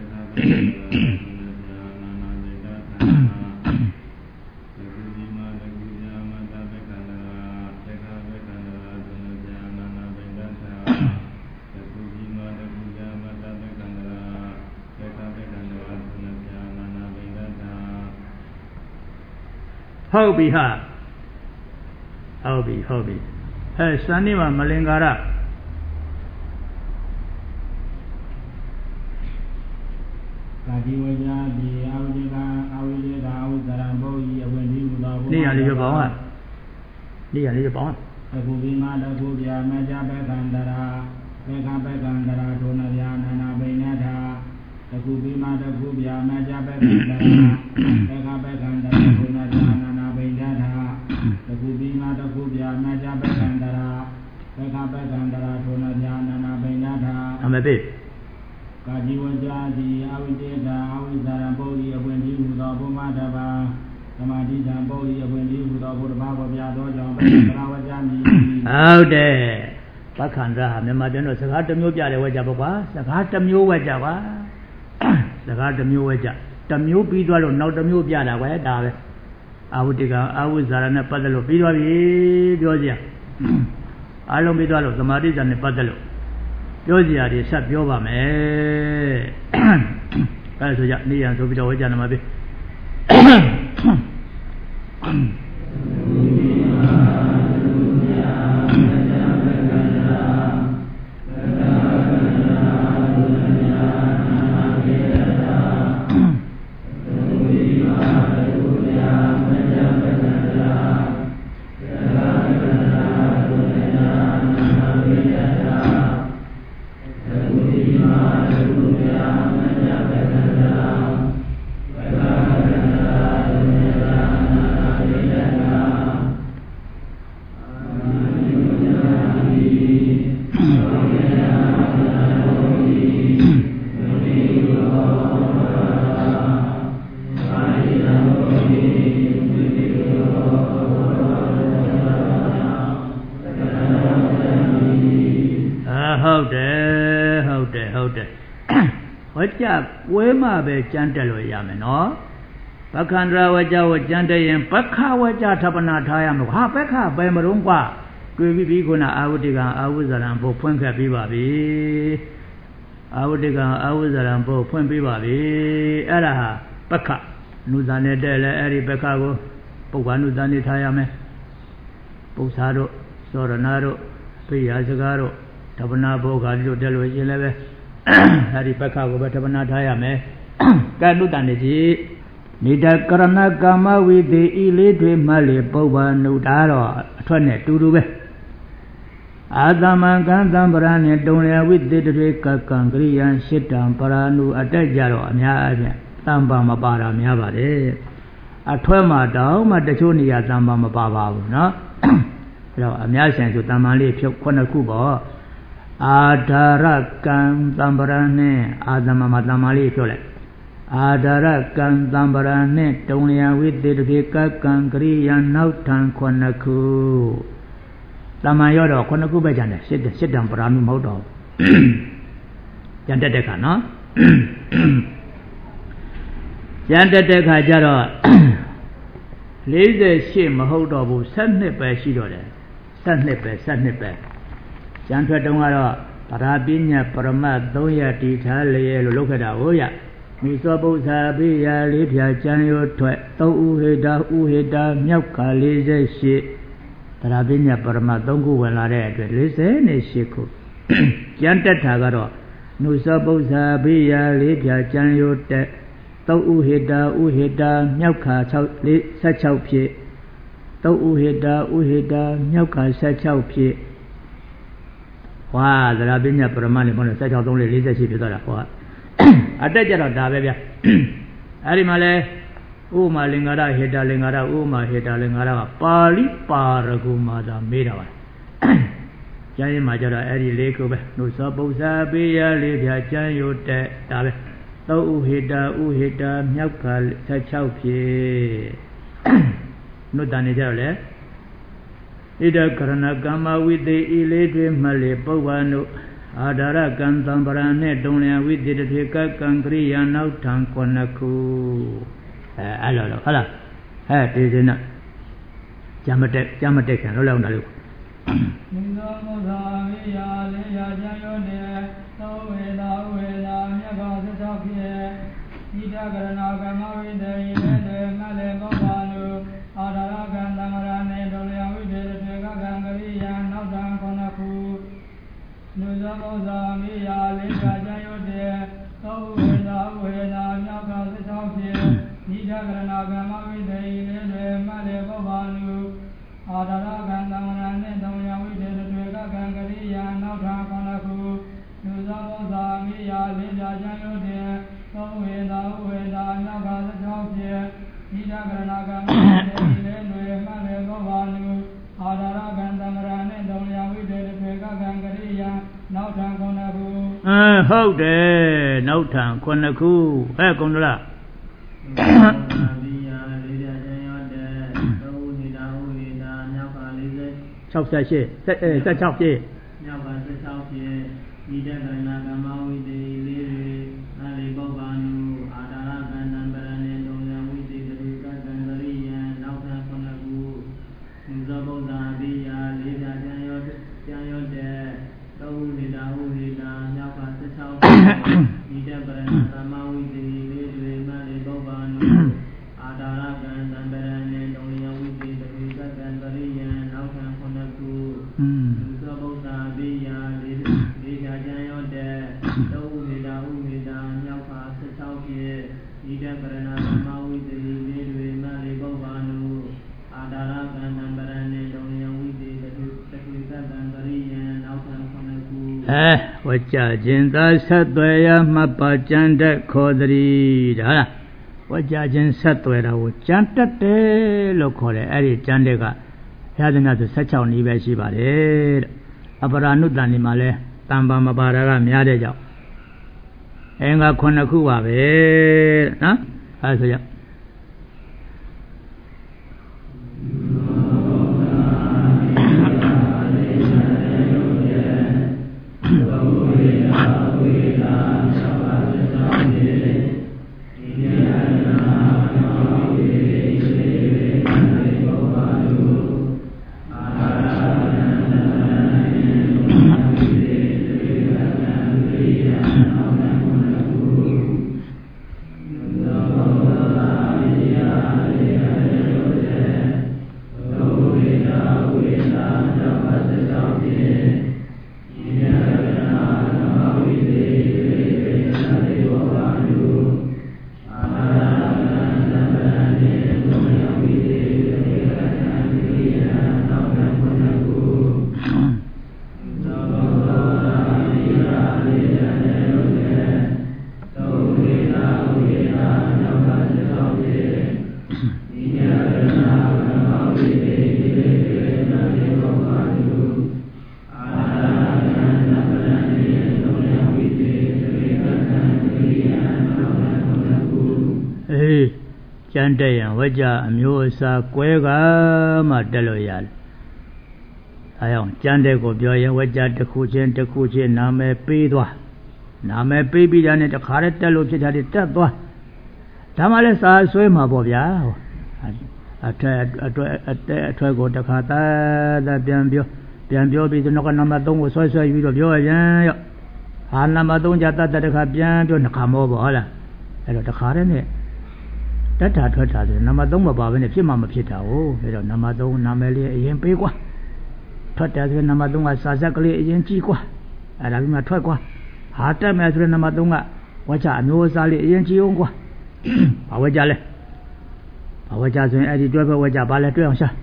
ဟုတ်ပြီဟာဟုတ်ပြီဟုတ်ပြီဟဲ့စန္ဒီမှာမလင်္ကာရကာကြီးဝကြဒီအဝိဒေကအဝိဒေကအဝိဇ္ဇရံဘုံဤအဝင်ဒီဟူသောဘုရားနေရလေးရပေါင်းဟာနေရလေးရပေါင်းအခုဒီမှာတခုပြမကြဘက္ခန္တရာဘေကဘက္ခန္တရာဒုနဗျာနာနာပိဏ္ဍထာတခုဒီမှာတခုပြမကြဘက္ခန္တရာဘေကဘက္ခန္တရာဒုနဗျာနာနာပိဏ္ဍထာတခုဒီမှာတခုပြမကြဘက္ခန္တရာဘေကဘက္ခန္တရာဒုနဗျာနာနာပိဏ္ဍထာအမေပိကာကြီးဝကြတိအဝိတေတာအဝိဇာရံပုရိအပွင့်ဒီဟူသောဘုမတပါသမာဓိဇံပုရိအပွင့်ဒီဟူသောဘုဒ္ဓဘာပေါ်ပြသောကြောင့်ပရဝကြမိဟုတ်တယ်ပက္ခန္တရာမြန်မာပြန်တော့စကားတစ်မျိုးပြတယ်ဝကြပါကွာစကားတစ်မျိုးဝကြပါစကားတစ်မျိုးဝကြတစ်မျိုးပြီးသွားလို့နောက်တစ်မျိုးပြတာကွယ်ဒါပဲအဝိတေကအဝိဇာရနဲ့ပတ်သက်လို့ပြီးသွားပြီပြောကြအားလုံးပြီးသွားလို့သမာဓိဇံနဲ့ပတ်သက်လို့ပြောစရာတွေဆက်ပြောပါမယ်အဲဆိုကြနေရန်ဆိုပြီးတော့ဝေကြနာမှာပြီဝဲမှာပဲကြမ်းတက်လို့ရမယ်နော်ပက္ခန္တရာဝကြဝကြမ်းတက်ရင်ပက္ခဝကြထပ်ပနာထားရမယ်ဟာပက္ခပဲမရုံးกว่าတွေ့ပြီးပြီးခုနအာဝတိကအာဝိဇရံဘုဖွင့်ခဲ့ပြီးပါပြီအာဝတိကအာဝိဇရံဘုဖွင့်ပြီးပါပြီအဲ့ဒါဟာပက္ခနုဇာနေတဲ့လဲအဲ့ဒီပက္ခကိုပုဗ္ဗနုဇာနေထားရမယ်ပု္ပ္ပာတို့သောရဏတို့ပိယစကားတို့ထပ်ပနာဘုခါတို့တက်လို့ရှင်လည်းပဲအဲ့ဒီပက္ခကိုပဲထပ်ပနာထားရမယ်ကဲနုတန်နေကြည့်နိဒကရဏကာမဝိသေဤလေးတွေမှလေပုဗ္ဗနုတာတော့အထွက်နဲ့တူတူပဲအာသမံကံသံပရာနဲ့တုံလျာဝိသေတွေကကံကရိယံရှစ်တံပရာနုအတက်ကြတော့အများအပြားတမ္ပါမပါတာများပါတယ်အထွက်မှာတောင်းမှတချို့နေရာတမ္ပါမပါပါဘူးเนาะအဲ့တော့အများရှင်ဆိုတမ္ပါလေးဖြုတ်ခုနှစ်ခုပေါ့အာဓာရကံသံပရာနဲ့အာသမမတမ္မာလေးပြောလိုက်အာဓာရကံသံပရာနဲ့တုံလျာဝိသေတကေကကံကရိယာနောက်ထံခုနှစ်ခုတမ္မာရောတော့ခုနှစ်ခုပဲကျန်တယ်ရှစ်ရှစ်တံပရာနုမဟုတ်တော့ကျန်တတ်တဲ့ခါနော်ကျန်တတ်တဲ့ခါကျတော့လေးဆယ်ရှစ်မဟုတ်တော့ဘူးဆယ်နှစ်ပဲရှိတော့တယ်ဆယ်နှစ်ပဲဆယ်နှစ်ပဲကျန်ထွက်တုံးကတော့ပရာပညာပရမတ်သုံးရတီထားလျက်လို့လုပ်ခဲ့တာဟုတ်ရမိသောပု္ပ္ပာပိယလေးဖြာကျမ်းရောထွက်သုံးဥဟေတာဥဟေတာမြောက်ကလေးဆယ်ရှစ်ပရာပညာပရမတ်သုံးခုဝင်လာတဲ့အတွက်လေးဆယ်နဲ့ရှစ်ခုကျန်တက်တာကတော့နုသောပု္ပ္ပာပိယလေးဖြာကျမ်းရောတက်သုံးဥဟေတာဥဟေတာမြောက်ခါ၆လေးဆယ်၆ဖြစ်သုံးဥဟေတာဥဟေတာမြောက်ခါဆယ်၆ဖြစ်ဝါသရပညာပရမတ်နဲ့ဘုန်းတော်၁၆ ၃ ၄ ၄၈ဖြစ်သွားတာဟောအတက်ကြတော့ဒါပဲဗျအဲ့ဒီမှာလဲဥမာလင်္ကာရဟေတာလင်္ကာရဥမာဟေတာလင်္ကာရကပါဠိပါရဂုမာသာမေးတာပါကျမ်းရင်းမှာကြတော့အဲ့ဒီလေးခုပဲနုသောပု္ပ္ပာပိယလေးဖြာကျမ်းယုတ်တဲ့ဒါပဲသုံးဥဟေတာဥဟေတာမြောက်ကဆယ်၆ဖြစ်နုတန်နေကြတော့လေဣဒကရဏကမ္မဝိသေဤလေးတွေမှလေပုဗ္ဗနုအာဓာရကံသံပရာနဲ့တုံလျာဝိသေတထေကကံကရိယာနောက်ထံခုနှစ်ခုအဲအဲ့လိုတော့ဟုတ်လားဟဲ့ဒီစင်းတော့ကြမတက်ကြမတက်ခံလို့လောက်တာလို့နိသောမောသာဝိယာလေယာကျမ်းရောနေသောဝေသာဝေသာမြတ်ကောသစ္စာဖြစ်ဣဒကရဏကမ္မဝိသေဤလေးတွေမှလေပုဗ္ဗနုအာဓာရကံသံပရာနဲ့တုံလျာဝိသေတထေကကံကရိယာနောက်ထံခုနှစ်ခုနုဇမောဇာမိယာလေးဖြာကျမ်းရောတဲ့သောဝေသာဝေသာမြောက်ကသစ္စာဖြစ်ဣဒကရဏကမ္မဝိသေဤလေးတွေမှလေပုဗ္ဗနုအာဓာရကံသံဝရနဲ့တုံလျာဝိသေတထေကကံကရိယာနောက်ထံခုနှစ်ခုနုဇမောဇာမိယာလေးဖြာကျမ်းရောတဲ့သောဝေသာဝေသာမြောက်ကသစ္စာဖြစ်ဣဒကရဏကမ္မဝိသေဤလေးတွေမှလေပုဗ္ဗနုအာဓာရကံသံဝရနဲ့တုံလျာဝိသေတထေကကံကရိယာနောက်ထံခုနှစ်ခုအင်းဟုတ်တယ်နောက်ထံခုနှစ်ခုဟဲ့ကုံလား၆၈ဆက်၆ဖြစ်မြောက်ကဆက်၆ဖြစ်ဤတကရဏကမ္မဝိသေလေးတွေအလီပုဗ္ဗနုအာဓာရကံသံပရဏေတုံလျာဝိသေတထေကကံကရိယံနောက်ထံခုနှစ်ခုနုဇဗုဒ္ဓအဘိယာလေးဖြာကျမ်းရောကျမ်းရောတဲ့သောဝိတာဝိတာမြောက်ကဆက်၆ဖြစ်ဤတကရဏကမ္မဝိသေလေးတွေမှလေပုဗ္ဗနုအာဓာရကံသံပရဏေတုံလျာဝอืมသဗ္ဗုဒ္ဓဘေယလေးလေးကြကြံရောတဲ့တောဥမေတာဥမေတာမြောက်ခါสิบหกပြည့်ဤတကရဏဓမ္မဝိတ္တိလေးတွေမလေးပုဗ္ဗာနုအာဒါရကံတံပရဏေဒုံယဝိတ္တိတတုတတုကတံကရိယံနောက်ထံခုနှစ်ခုအဲဝကြခြင်းသာဆက်သွယ်ရမှတ်ပါကြံတဲ့ခေါ်သည်ဒါလားဝကြခြင်းဆက်သွယ်တာကိုကြံတက်တယ်လို့ခေါ်တယ်အဲ့ဒီကြံတဲ့ကဘုရားသခင်ဆိုสิบหกနည်းပဲရှိပါတယ်တဲ့အပရာနုတ္တန်ဒီမှာလဲတန်ပါမပါတာကများတဲ့ကြောင့်အင်္ဂါခုနှစ်ခုပါပဲနော်အဲဆိုကြကျန်တဲ့ရန်ဝကြအမျိုးအစားကွဲကမှတက်လို့ရတယ်။အဲအောင်ကျန်တဲ့ကိုပြောရင်ဝကြတစ်ခုချင်းတစ်ခုချင်းနာမည်ပေးသွားနာမည်ပေးပြီးတာနဲ့တခါတည်းတက်လို့ဖြစ်တာတွေတက်သွားဒါမှလည်းစာဆွဲမှာပေါ့ဗျာ။အထက်အတွဲအတက်အထွဲကိုတခါတည်းပြန်ပြောပြန်ပြောပြီးတော့ကနံပါတ်သုံးကိုဆွဲဆွဲပြီးတော့ပြောရရင်ရောဟာနံပါတ်သုံးကြတတ်တဲ့တခါပြန်ပြောနှခါမောပေါ့ဟုတ်လား။အဲ့တော့တခါတည်းနဲ့တတ်တာထွက်တာဆိုနံပါတ်သုံးမပါဘဲနဲ့ဖြစ်မှမဖြစ်တာဟုတ်အဲတော့နံပါတ်သုံးနာမည်လေးအရင်ပေးကွာထွက်တယ်ဆိုနံပါတ်သုံးကစာဆက်ကလေးအရင်ကြည့်ကွာအဲဒါပြီးမှထွက်ကွာဟာတက်မယ်ဆိုနံပါတ်သုံးကဝကြအမျိုးအစားလေးအရင်ကြည့်အောင်ကွာဘာဝကြလဲဘာဝကြဆိုရင်အဲ့ဒီတွဲဖက်ဝကြဘာလဲတွဲအောင်ရှာ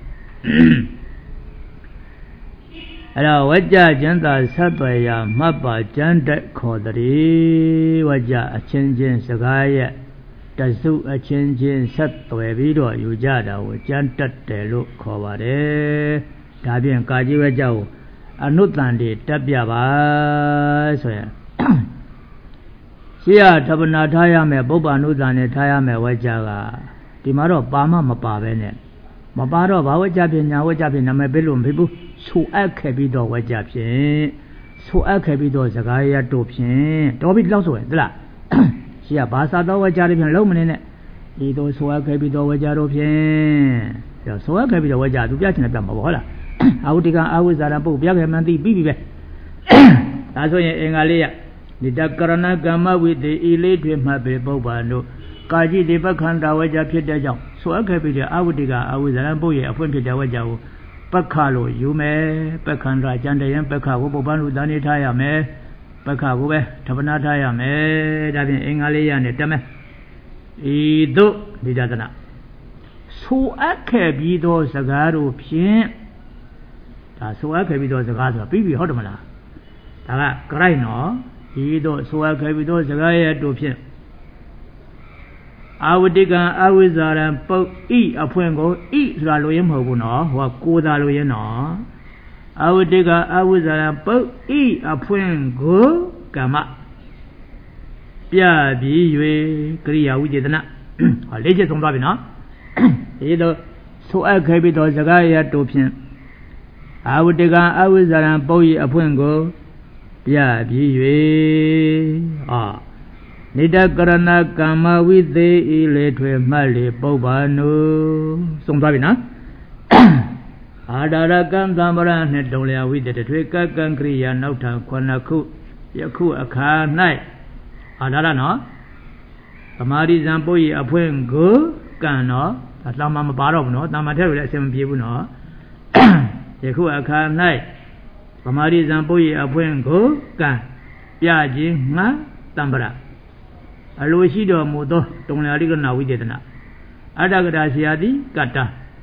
အဲ့တော့ဝကြကျမ်းသာဆက်သွယ်ရာမှတ်ပါကျမ်းတက်ခေါ်တဲ့ဝကြအချင်းချင်းစကားရဲ့တစုအချင်းချင်းဆက်သွယ်ပြီးတော့ယူကြတာကိုကြမ်းတက်တယ်လို့ခေါ်ပါတယ်။ဒါဖြင့်ကာကြီးဝဲကြောက်အနုတ္တန်တွေတက်ပြပါဆိုရင်ရှိရသဗ္ဗနာထားရမယ်ပုပ္ပအနုတ္တန်နဲ့ထားရမယ်ဝဲကြကဒီမှာတော့ပါမမပါပဲနဲ့မပါတော့ဘာဝဲကြဖြင့်ညာဝဲကြဖြင့်နာမည်ပေးလို့မဖြစ်ဘူးဆိုအပ်ခဲ့ပြီးတော့ဝဲကြဖြင့်ဆိုအပ်ခဲ့ပြီးတော့စကားရတို့ဖြင့်တော်ပြီလောက်ဆိုရင်သလားရှိရဘာသာတော်ဝကြတယ်ဖြင့်လုံးမနေနဲ့ဒီတော့ဆိုရခဲ့ပြီးတော့ဝကြတော့ဖြင့်ဆိုရခဲ့ပြီးတော့ဝကြသူပြချင်တယ်ပြမှာပေါ့ဟုတ်လားအာဟုတိကအာဝိဇာရပုတ်ပြခဲ့မှန်သိပြီးပြီပဲဒါဆိုရင်အင်္ဂါလေးရနိတကရဏကမ္မဝိတေဤလေးတွေမှတ်ပေပုပ္ပါတို့ကာจิဒီပခန္ဓာဝကြဖြစ်တဲ့ကြောင့်ဆိုရခဲ့ပြီးတဲ့အာဝတိကအာဝိဇာရပုတ်ရဲ့အဖွင့်ဖြစ်တဲ့ဝကြကိုပက္ခလို့ယူမယ်ပက္ခန္ဓာကျန်တဲ့ရင်ပက္ခကိုပုပ္ပန်လူသားနေထားရမယ်ပက္ခကိုပဲသဗ္ဗနာထားရမယ်ဒါဖြင့်အင်္ဂါလေးရနဲ့တက်မယ်ဤသို့ဒီဒသနာဆိုအပ်ခဲ့ပြီးသောစကားတို့ဖြင့်ဒါဆိုအပ်ခဲ့ပြီးသောစကားဆိုတာပြီးပြီဟုတ်တယ်မလားဒါကကြိုက်နော်ဤသို့ဆိုအပ်ခဲ့ပြီးသောစကားရဲ့တို့ဖြင့်အာဝတိကံအဝိဇ္ဇာရံပုတ်ဤအဖွင့်ကိုဤဆိုတာလိုရင်းမဟုတ်ဘူးနော်ဟိုကကိုးတာလိုရင်းနော်အဝတိကအဝိဇ္ဇာရံပုတ်ဤအဖွင့်ကိုကမ္မပြပြီး၍ကရိယာဝိចេတနာဟောလေးချက်ဆုံးသွားပြီနော်ဒီတော့ဆိုအပ်ခဲ့ပြီးတော့စကားရတို့ဖြင့်အဝတိကအဝိဇ္ဇာရံပုတ်ဤအဖွင့်ကိုပြပြီး၍အာနိတကရဏကမ္မဝိသေဤလေထွေမှတ်လေပုပ္ပာနုဆုံးသွားပြီနော်အာဒါရကံသံဗရနှင့်တုံလျာဝိတ္တထွေကကံကရိယာနောက်ထံခုနှစ်ခုယခုအခါ၌အာဒါရနော်သမာဓိဇံပုတ်ဤအဖွင့်ကိုကံနော်ဒါလှမ်းမမပါတော့ဘူးနော်တာမထက်လို့လည်းအဆင်မပြေဘူးနော်ယခုအခါ၌ဗမာရီဇံပုတ်ရအဖွင့်ကိုကံပြခြင်းငါတံပရာအလိုရှိတော်မူသောတုံလရိကနာဝိသေသနာအတ္တကတာဆရာတိကတ္တ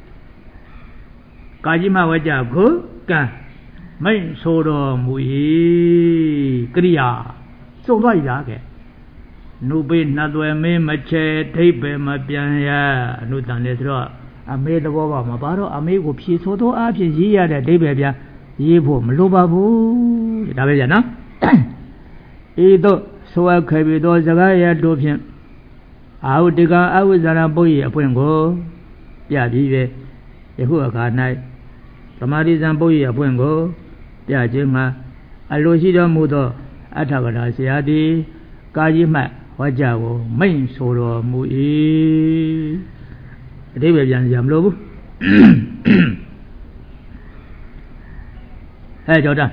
ကာကြီးမဝကြကိုကံမိတ်ဆိုတော်မူ၏ကရိယာစုံသွားရခဲ့နုပိနှတ်သွဲမင်းမချေဒိဗ္ဗေမပြန်ရအနုတန်လေဆိုတော့အမေသဘောပါမှာဘာတော့အမေကိုဖြေဆိုသောအဖြစ်ရေးရတဲ့ဒိဗ္ဗေပြန်ရေးဖို့မလိုပါဘူးဒါပဲဗျာနော်ဤသို့ဆိုအပ်ခဲ့ပြီးသောစကားရတို့ဖြင့်အာဟုတကအဝိဇ္ဇာပုတ်၏အပွင့်ကိုပြပြီးပဲယခုအခါ၌သမာဓိဇံပုတ်၏အပွင့်ကိုပြခြင်းမှာအလိုရှိတော်မူသောအထကရာဆရာသည်ကာကြီးမှဟောကြားကိုမိန့်ဆိုတော်မူ၏အတိပ္ပယ်ပြန်ကြမလို့ဘူးဟဲ့ကြောတာ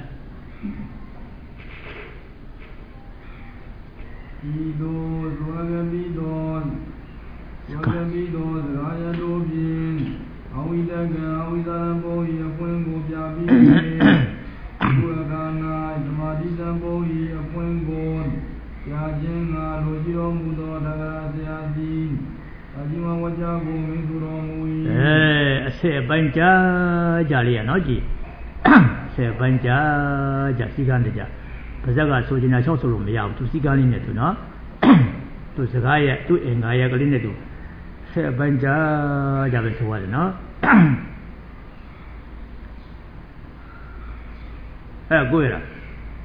ဤသို့သောကပိသောသောကပိသောသရာယတို့ဖြင့်အဝိတကံအဝိဇ္ဇာပုတ်၏အပွင့်ကိုပြပြီးဘုရားကနာသမာဓိတံပုတ်၏အပွင့်ကိုပြခြင်းငါလိုရှိတော်မူသောတဂရဆရာသည်အကြီးမဝကြကိုမင်းသူတော်မူ၏အဲအဆက်ပိုင်းကြာကြာလေးရနော်ကြည်ဆယ်ပိုင်းကြာကြာစီကန်းတကြပါဇက်ကဆိုချင်တာလျှောက်ဆိုလို့မရဘူးသူစီကန်းလေးနဲ့သူနော်သူစကားရဲ့သူ့အင်္ဂါရဲ့ကလေးနဲ့သူဆယ်ပိုင်းကြာကြာပဲဆိုရတယ်နော်အဲကိုရလား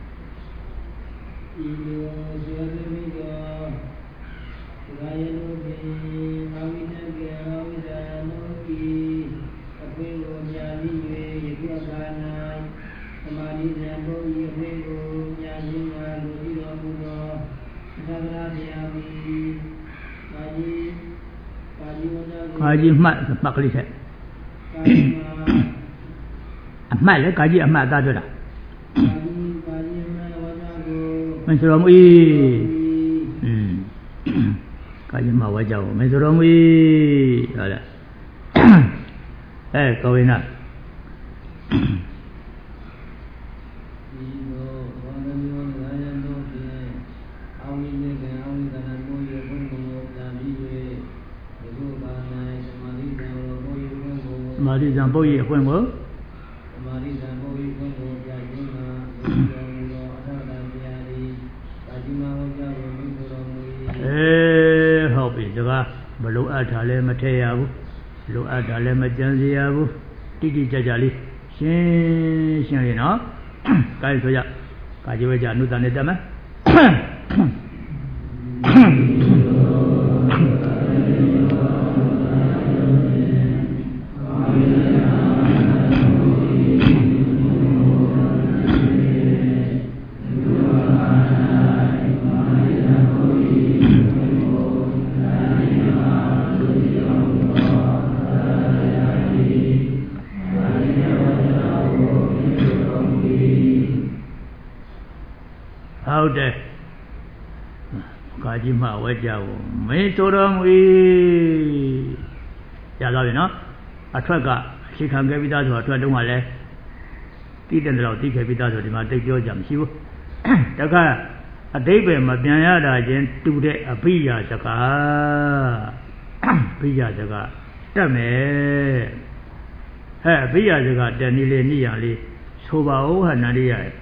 ဤလိုဇောတိကောရာယနုပိအဝိနကေအဝိဇာနုပိအပွင့်ကိုမြာပြီး၍ယခုအခါ၌သမာဓိဉာဏ်တို့၏အပွင့်ကိုမြာခြင်းငါလိုရှိတော်မူသောသဗ္ဗရာတရားသည်ကာကြီးကာကြီးဝန္ဒကိုကာကြီးမှတ်မှတ်ကလေးဆက်ကာကြီးမှာအမှတ်လေကာကြီးအမှတ်သားပြောတာကာကြီးကာကြီးအမှတ်ဝန္ဒကိုမင်းဆိုတော်မူ၏อืมကာကြီးမှာဝါကြောမင်းဆိုတော်မူ၏ဟုတ်လားအဲကောဝိနာမာရိဇံပုတ်၏အပွင့်ကိုမာရိဇံပုတ်၏အပွင့်ကိုပြခြင်းမှာတော်မူသောအထကရာတရားသည်ကာကြီးမှာဝါကြောကိုမင်းဆိုတော်မူ၏အေးဟုတ်ပြီစကားမလိုအပ်တာလည်းမထည့်ရဘူးလိုအပ်တာလည်းမကြံစီရဘူးတိတိကျကျလေးရှင်းရှင်းလေးနော်ကိုင်းဆိုကြကာကြီးဝဲကြအနုတန်နဲ့တက်မယ်ဟုတ်တယ်ကာကြီးမှဝဲကြကိုမင်းဆိုတော်မူ၏ရသွားပြီနော်အထွက်ကရှိခံခဲ့ပြီးသားဆိုအထွက်တုံးကလည်းတိတဲ့တော့တိခဲ့ပြီးသားဆိုဒီမှာတိတ်ပြောကြမရှိဘူးတခါအတိတ်ပဲမပြန်ရတာချင်းတူတဲ့အဘိယာစကားအဘိယာစကားတက်မယ်ဟဲ့အဘိယာစကားတက်နေလေနိယလေးဆိုပါဦးဟာနန္ဒီရရဲ့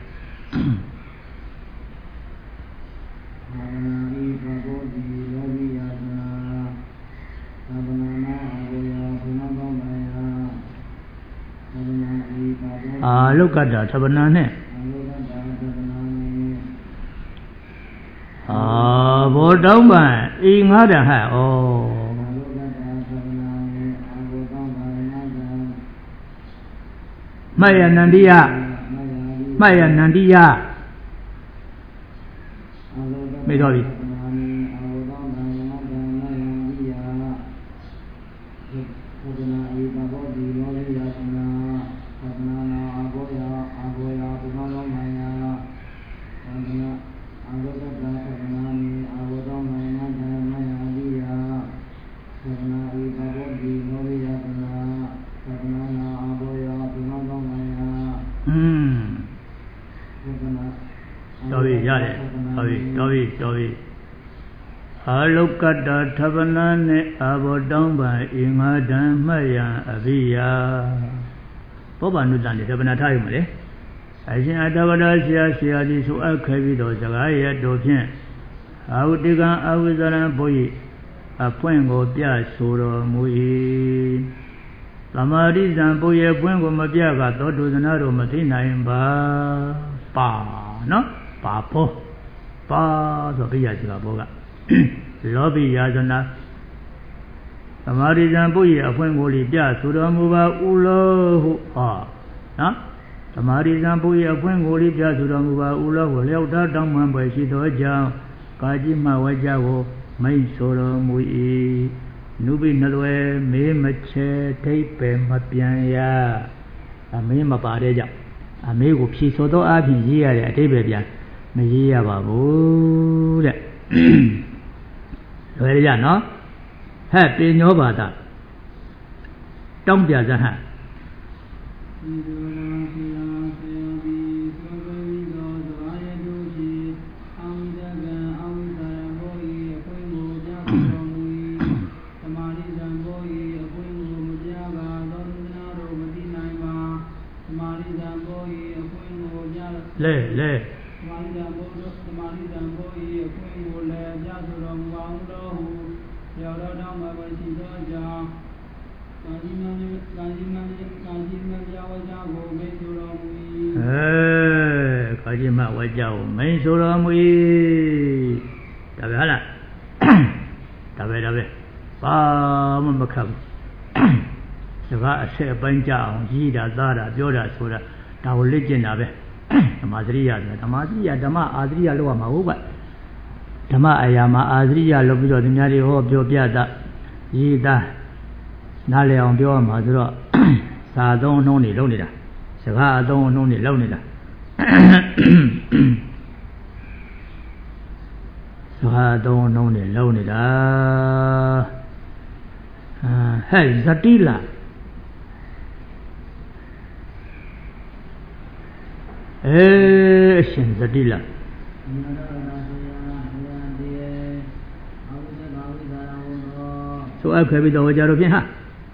အာလုကတ္တသဗ္ဗနာနဲ့အာဘောတောင်းပန်ဤငါးတဟဲ့ဩမယနန္တိယမယနန္တိယမေတော်ပြီတော်ပြီရတယ်တော်ပြီတော်ပြီတော်ပြီအာလုကတ္တထဗနာနဲ့အာဘောတောင်းပန်အင်္ဂါဓမ္မယံအဘိယဘောဘာနုတ္တနဲ့ထဗနာထားရမလဲအရှင်အတ္တဝဒဆရာဆရာကြီးဆိုအပ်ခဲ့ပြီးတော့စကားရတော်ဖြင့်အာဟုတိကံအဝိဇ္ဇရံဘုရားအဖွင့်ကိုပြဆိုတော်မူ၏သမာဓိဇံဘုရားဖွင့်ကိုမပြကသောတုဇနာတို့မသိနိုင်ပါပါနော်ပါဖို့ပါဆိုပြရစီပါဘောကလောဘိယာဇနာသမာဓိဇံဘုရားအဖွင့်ကိုလိပြဆိုတော်မူပါဥလောဟုဟောနော်သမာဓိဇံဘုရားအဖွင့်ကိုလိပြဆိုတော်မူပါဥလောဟုလျောက်သားတောင်းပန်ပွဲရှိသောကြောင့်ကာကြီးမှဝကြကိုမိတ်ဆိုတော်မူ၏နုပိနလွယ်မေးမချဲထိပ်ပဲမပြန်ရအမေးမပါတဲ့ကြောင့်အမေးကိုဖြေဆိုသောအပြင်ရေးရတဲ့အတိပ္ပယ်ပြန်မရေးရပါဘူးတဲ့လွယ်ရနော်ဟဲ့ပင်ညောပါတာတောင်းပြစဟံလေလေသမာဓိဇံဘုဒ္ဓသမာဓိဇံဘုရားအခွင့်ကိုလည်းပြဆိုတော်မူပါတော်ဟုရောတော်တောင်းပါပါရှိသောကြောင့်ကာကြီးမင်းကာကြီးမင်းကာကြီးမင်းပြောဝကြကိုမိတ်ဆိုတော်မူ၏အဲကာကြီးမဝကြကိုမိတ်ဆိုတော်မူ၏ဒါပဲဟုတ်လားဒါပဲဒါပဲဘာမှမခက်ဘူးစကားအဆက်အပိုင်းကြအောင်ကြီးတာသားတာပြောတာဆိုတာဒါကိုလက်ကျင့်တာပဲဓမ္မစရိယဆိုတာဓမ္မစရိယဓမ္မအာစရိယလောက်ရမှာဟုတ်ကဓမ္မအရာမှာအာစရိယလောက်ပြီးတော့သူများတွေဟောပြောပြတာရေးသားနားလည်အောင်ပြောရမှာဆိုတော့စာသုံးအနှုံးတွေလုံးနေတာစကားအသုံးအနှုံးတွေလုံးနေတာစကားအသုံးအနှုံးတွေလုံးနေတာဟဲ့ဇတိလာအဲအရှင်ဇတိလဆိုအပ်ခဲ့ပြီးတော့ကြတော့ဖြင့်ဟာ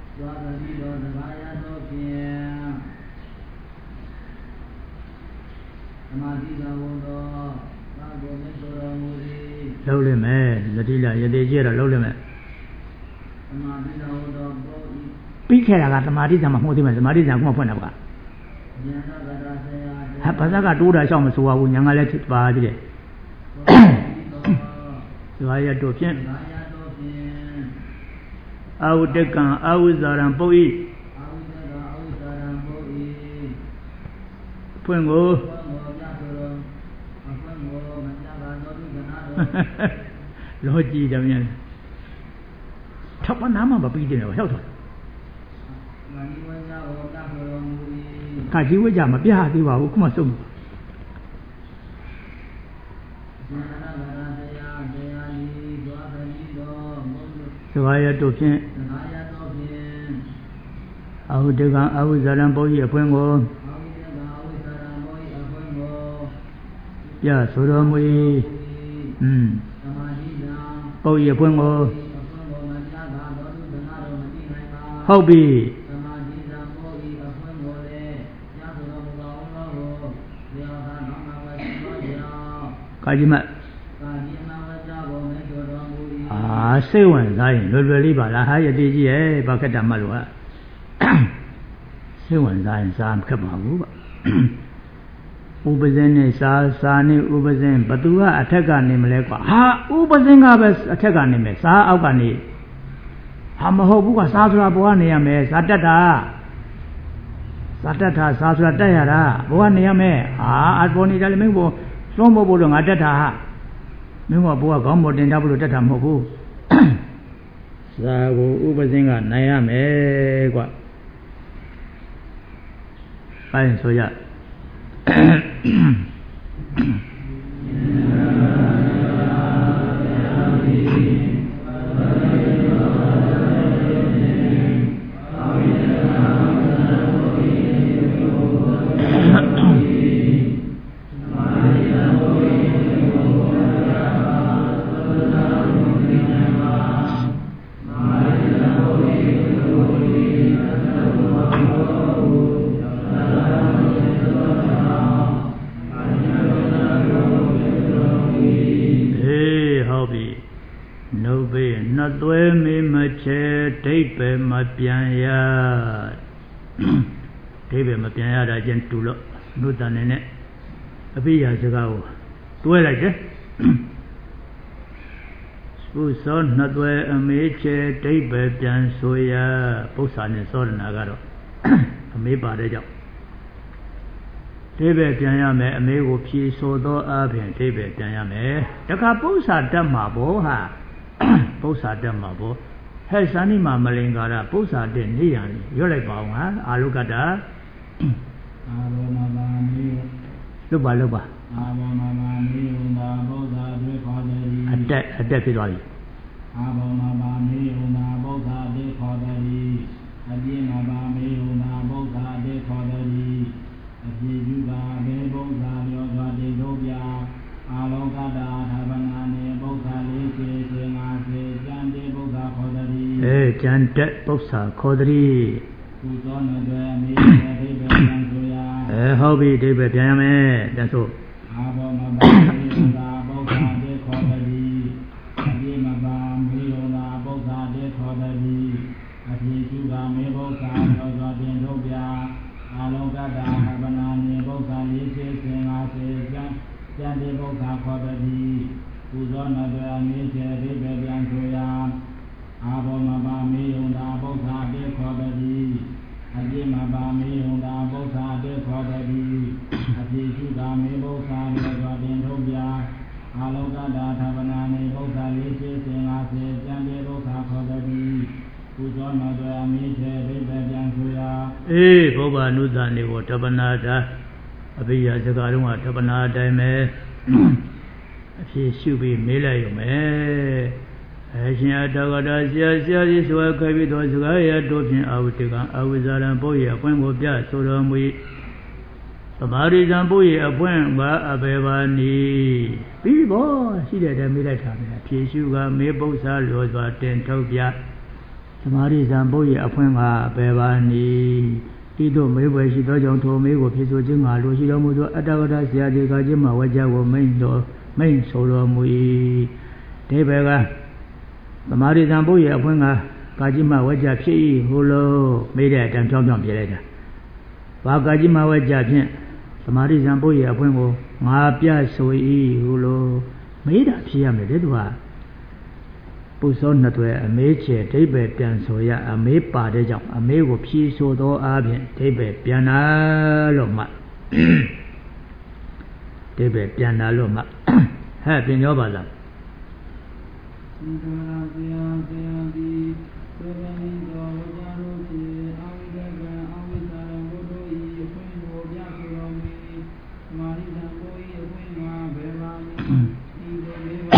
လုံးလိမ့်မယ်ဇတိလယတိကျတော့လုံးလိမ့်မယ်ပြီးခဲ့တာကသမာဓိဇံမှာမှုသိမယ်သမာဓိဇံကမှဖွင့်တာပါဟာဘာသာကတိုးတာရှောက်မဆိုပါဘူးညာကလည်းပါသေးတယ်ဇာယတို့ဖြင့်အာဝတ္တကံအာဝိဇာရံပုရိဖွင့်ကိုလောကြည့်တယ်မြန်ထောက်ပနာမှမပြီးတယ်ဟောရောက်တော့ခါကြီးဝကြမပြသေးပါဘူးခုမှစုံသဘာဝတို့ဖြင့်အာဟုတကံအာဟုဇာရံပုရိအဖွင့်ကိုပြဆိုတော်မူ၏อืมပုရိအဖွင့်ကိုဟုတ်ပြီကာကြီးမအာစိတ်ဝင်စားရင်လွယ်လွယ်လေးပါလားဟာယတိကြီးရဲ့ဘာခက်တာမှလို့ဟာစိတ်ဝင်စားရင်စားမခက်ပါဘူးဗျဥပဇင်းနဲ့စားစားနေဥပဇင်းဘသူကအထက်ကနေမလဲကွာဟာဥပဇင်းကပဲအထက်ကနေမယ်စားအောက်ကနေဟာမဟုတ်ဘူးကစားဆိုတာဘောကနေရမယ်စားတတ်တာစားတတ်တာစားဆိုတာတတ်ရတာဘောကနေရမယ်ဟာအပေါ်နေတယ်မင်းဘောသွန်းဖို့ဖို့တော့ငါတက်တာဟာမင်းကဘိုးကခေါင်းပေါ်တင်ထားဖို့လို့တက်တာမဟုတ်ဘူးဇာကိုဥပဇင်းကနိုင်ရမယ်ကွအဲဒါဆိုရနှစ်သွဲမေးမချေဒိဋ္ဌိမပြန်ရဒိဋ္ဌိမပြန်ရတာချင်းတူလို့နုတန်နေနဲ့အပိယစကားကိုတွဲလိုက်တယ်ပုသောနှစ်သွဲအမေးချေဒိဋ္ဌိပြန်ဆိုရပု္ပ္ပာနဲ့သောရဏကတော့အမေးပါတဲ့ကြောင့်ဒိဗ္ဗေပြန်ရမယ်အမေကိုဖြေဆိုသောအပြင်ဒိဗ္ဗေပြန်ရမယ်တခါပု္ပ္ပာတတ်မှာဘောဟာပု္ပ္ပာတတ်မှာဘောဟဲ့ဇာနိမမလင်္ကာရပု္ပ္ပာတဲ့နေရန်ရွတ်လိုက်ပါအောင်ဟာအာလုကတ္တအာဘောမဘာမေလုတ်ပါလုတ်ပါအာဘောမဘာမေဥနာပု္ပ္ပာတွေခေါ်တယ်အတက်အတက်ဖြစ်သွားပြီအာဘောမဘာမေဥနာပု္ပ္ပာတွေခေါ်တယ်အပြင်းမဘာမေဥနာပု္ပ္ပာတွေခေါ်တယ်အပြည့်ယူပါဘေဘုံသာလျောစွာတိတို့ပြအာလောကတာသဗ္ဗနာနေပု္ပ္ပာလေးစေစေငါစေကျန်တေပု္ပ္ပာခေါ်တိအေးကျန်တဲ့ပု္ပ္ပာခေါ်တိကုသောနတွေအမိအဓိပ္ပာယ်ပြန်ဆိုရအဲဟုတ်ပြီအဓိပ္ပာယ်ပြန်ရမယ်တဆိုအာဘောမဘာမေသာပု္ပ္ပာတေခေါ်တိအပြည့်မဘာမေယနာပု္ပ္ပာတေခေါ်တိအပြည့်ယူပါမေဘုံသာလျောစွာတိတို့ပြအာလောကတာသဗ္ဗနာနေပု္ပ္ပာလေးစေစေငါစေကျန်ကျန်တေပု္ပ္ပာခေါ်တိကုသောနတွေအမိစေအဓိပ္ပာယ်ပြန်ဆိုရအာဘောမဘာမေယနာပု္ပ္ပာတေခေါ်တိအပြည့်မဘာမေယနာပု္ပ္ပာတေခေါ်တိအပြည့်ရှိတာမေပု္ပ္ပာလေးစွာတင်ထုတ်ပြအာလောကတာသဗ္ဗနာနေပု္ပ္ပာလေးစေစေငါစေကျန်တေပု္ပ္ပာခေါ်တိကုသောနတွေအမိစေအဓိပ္ပာယ်ပြန်ဆိုရအေးဘုဗ္ဗနုတန်နေကိုတပနာတာအဘိယစကားလုံးကတပနာတိုင်းပဲအဖြစ်ရှုပြီးမေးလိုက်ရုံပဲအရှင်အတ္တကတာဆရာဆရာကြီးဆိုခဲ့ပြီးတော့စကားရတို့ဖြင့်အာဝတိကအဝိဇ္ဇာရံပုရိယအပွင့်ကိုပြဆိုတော်မူ၏သမာရိဇံပုရိယအပွင့်ကအဘေဘာနီပြီးဘောရှိတဲ့တည်းမေးလိုက်တာပဲဖြေရှုကမေးပု္ပ္ပာလျောစွာတင်ထုတ်ပြသမာရိဇံပုရိယအဖွင့်ကအဘေဘာနီဤသို့မေးပွဲရှိသောကြောင့်ထိုမေးကိုဖြေဆိုခြင်းငါလိုရှိတော်မူသောအတ္တကထဆရာဒီကခြင်းမှာဝကြကိုမိန်တော်မိန်ဆိုတော်မူ၏ဒီဘက်ကသမာရိဇံပုရိယအဖွင့်ကကာကြီးမှာဝကြဖြစ်၏ဟိုလိုမေးတဲ့အတန်ဖြောင်းဖြောင်းပြလိုက်တာဘာကာကြီးမှာဝကြဖြင့်သမာရိဇံပုရိယအဖွင့်ကိုငါပြဆို၏ဟိုလိုမေးတာဖြစ်ရမယ်တဲ့သူကပုသောနှစ်သွဲအမေးချေဒိဗ္ဗေပြန်ဆိုရအမေးပါတဲ့ကြောင့်အမေးကိုဖြေဆိုသောအားဖြင့်ဒိဗ္ဗေပြန်လာလို့မှဒိဗ္ဗေပြန်လာလို့မှဟဲ့ပြင်ရောပါလားသင်္ကာရဇယဇယတိသေဝနိသောဝကြရောတိအာဝိဒကံအာဝိသရံဘုဒ္ဓဤအခွင့်ကိုပြဆိုတော်မူ၏မာရိတံဘုဤအခွင့်မှာဘေဘာနိဤသို့မေးပါ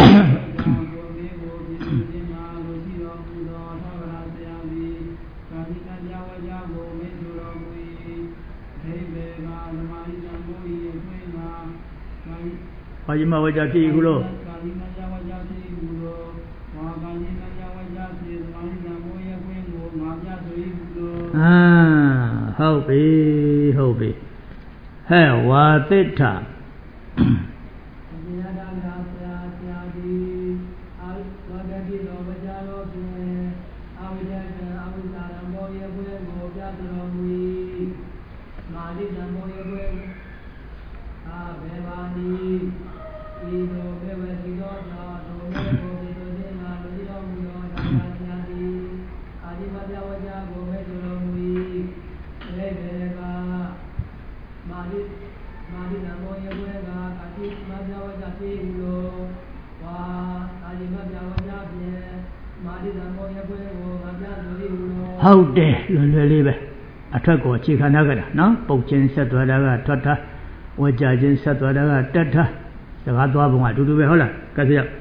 ကာကြီးမဝကြဖြစ်ခုလို့ကာကြီးမဝကြဖြစ်ခုလို့ဝါကာကြီးမဝကြဖြစ်သမာဓိဓမ္မရဲ့ခွင့်ကိုငါပြဆို၏ခုလို့အာဟုတ်ပြီဟုတ်ပြီဟဲ့ဝါသစ္ထာဟုတ်တယ်လွယ်လွယ်လေးပဲအထက်ကိုအခြေခံထားကြတာနော်ပုတ်ချင်းဆက်သွားတာကထွက်ထားဝကြချင်းဆက်သွားတာကတက်ထားစကားသွားပုံကအတူတူပဲဟုတ်လားကဲဆရာ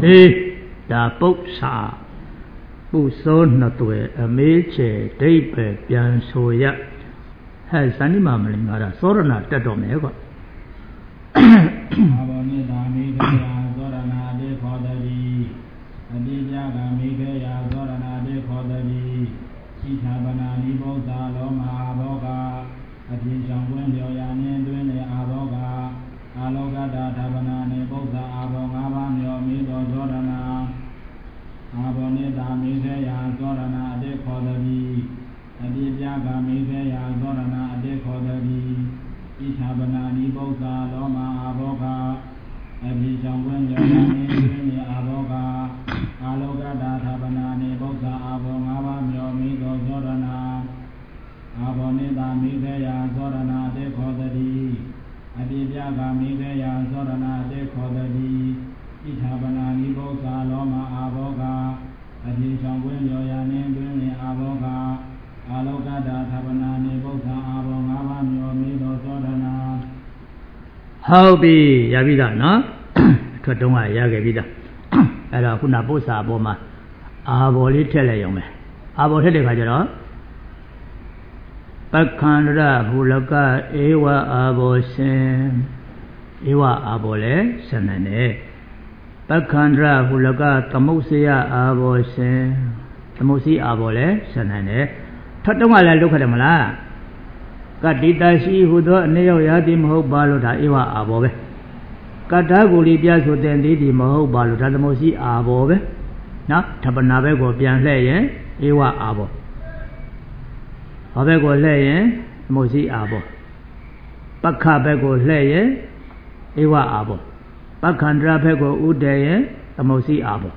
မေဒါပု္ပ္ပာပူဇောနှစ်သွဲအမေးချေဒိဋ္ဌိပြန်ဆိုရဟဲ့ဇာတိမမလင်္ကာရသောရဏတက်တော်မယ်ကွာအာဘောနိတာမိခေယသောရဏတေခောတတိအတိပြကမိခေယသောရဏတေခောတတိဣထာပနာနိဗ္ဗာန်လောမအာဘောကအပြင်ဆောင်ပွင့်လျော်ရာနှင့်တွင်လေအာဘောကအာလောကတာထာပနာနိဗ္ဗာန်အာဘောငါးပါးမြော်မိသောသောရဏအာဘောနိတာမိခေယသောရဏတေခောတတိအတိပြကမိခေယသောရဏတေခောတတိဣထာပနာနိဗ္ဗာန်လောမအာဘောကအပြင်ဆောင်ပွင့်လျော်ရာနှင့်တွင်လေအာဘောကအာလောကတာထာပနာနိဗ္ဗာန်အာဘောငါးပါးမြော်မိသောသောရဏအာဘောနိတာမိခေယသောရဏတေခောတတိအတိပြကမိခေယသောရဏတေခောတတိဣထာပနာနိဗ္ဗာန်လောမအာဘောကအပြင်ဆောင်ပွင့်လျော်ရာနှင့်တွင်လေအာဘောကအာလောကတာထာပနာနိဗ္ဗာန်အာဘောငါးပါးမြော်မိသောသောရဏဟုတ်ပြီရပြီသားနော်အထွက်တုံးကရခဲ့ပြီသားအဲ့တော့ခုနပု္ပ္ပာပေါ်မှာအာဘောလေးထည့်လိုက်ရုံပဲအာဘောထည့်တဲ့ခါကျတော့ပက္ခန္ဒရဘူလကဧဝအာဘောရှင်ဧဝအာဘောလည်းဆက်နိုင်တယ်ပက္ခန္ဒရဘူလကသမုတ်စေယအာဘောရှင်သမုတ်စီအာဘောလည်းဆက်နိုင်တယ်ထွက်တုံးကလည်းလုတ်ခတယ်မလားကတိတရှိဟုသောအနေရောက်ရသည်မဟုတ်ပါလို့ဒါဧဝအာဘောပဲကတ္တကိုလီပြဆိုတဲ့သည်ဒီမဟုတ်ပါလို့ဒါသမုတ်စီအာဘောပဲနော်ထပနာဘက်ကိုပြန်လှည့်ရင်ဧဝအာဘောဘာဘက်ကိုလှည့်ရင်သမုတ်စီအာဘောပက္ခဘက်ကိုလှည့်ရင်ဧဝအာဘောပက္ခန္တရဘက်ကိုဥတည်ရင်သမုတ်စီအာဘော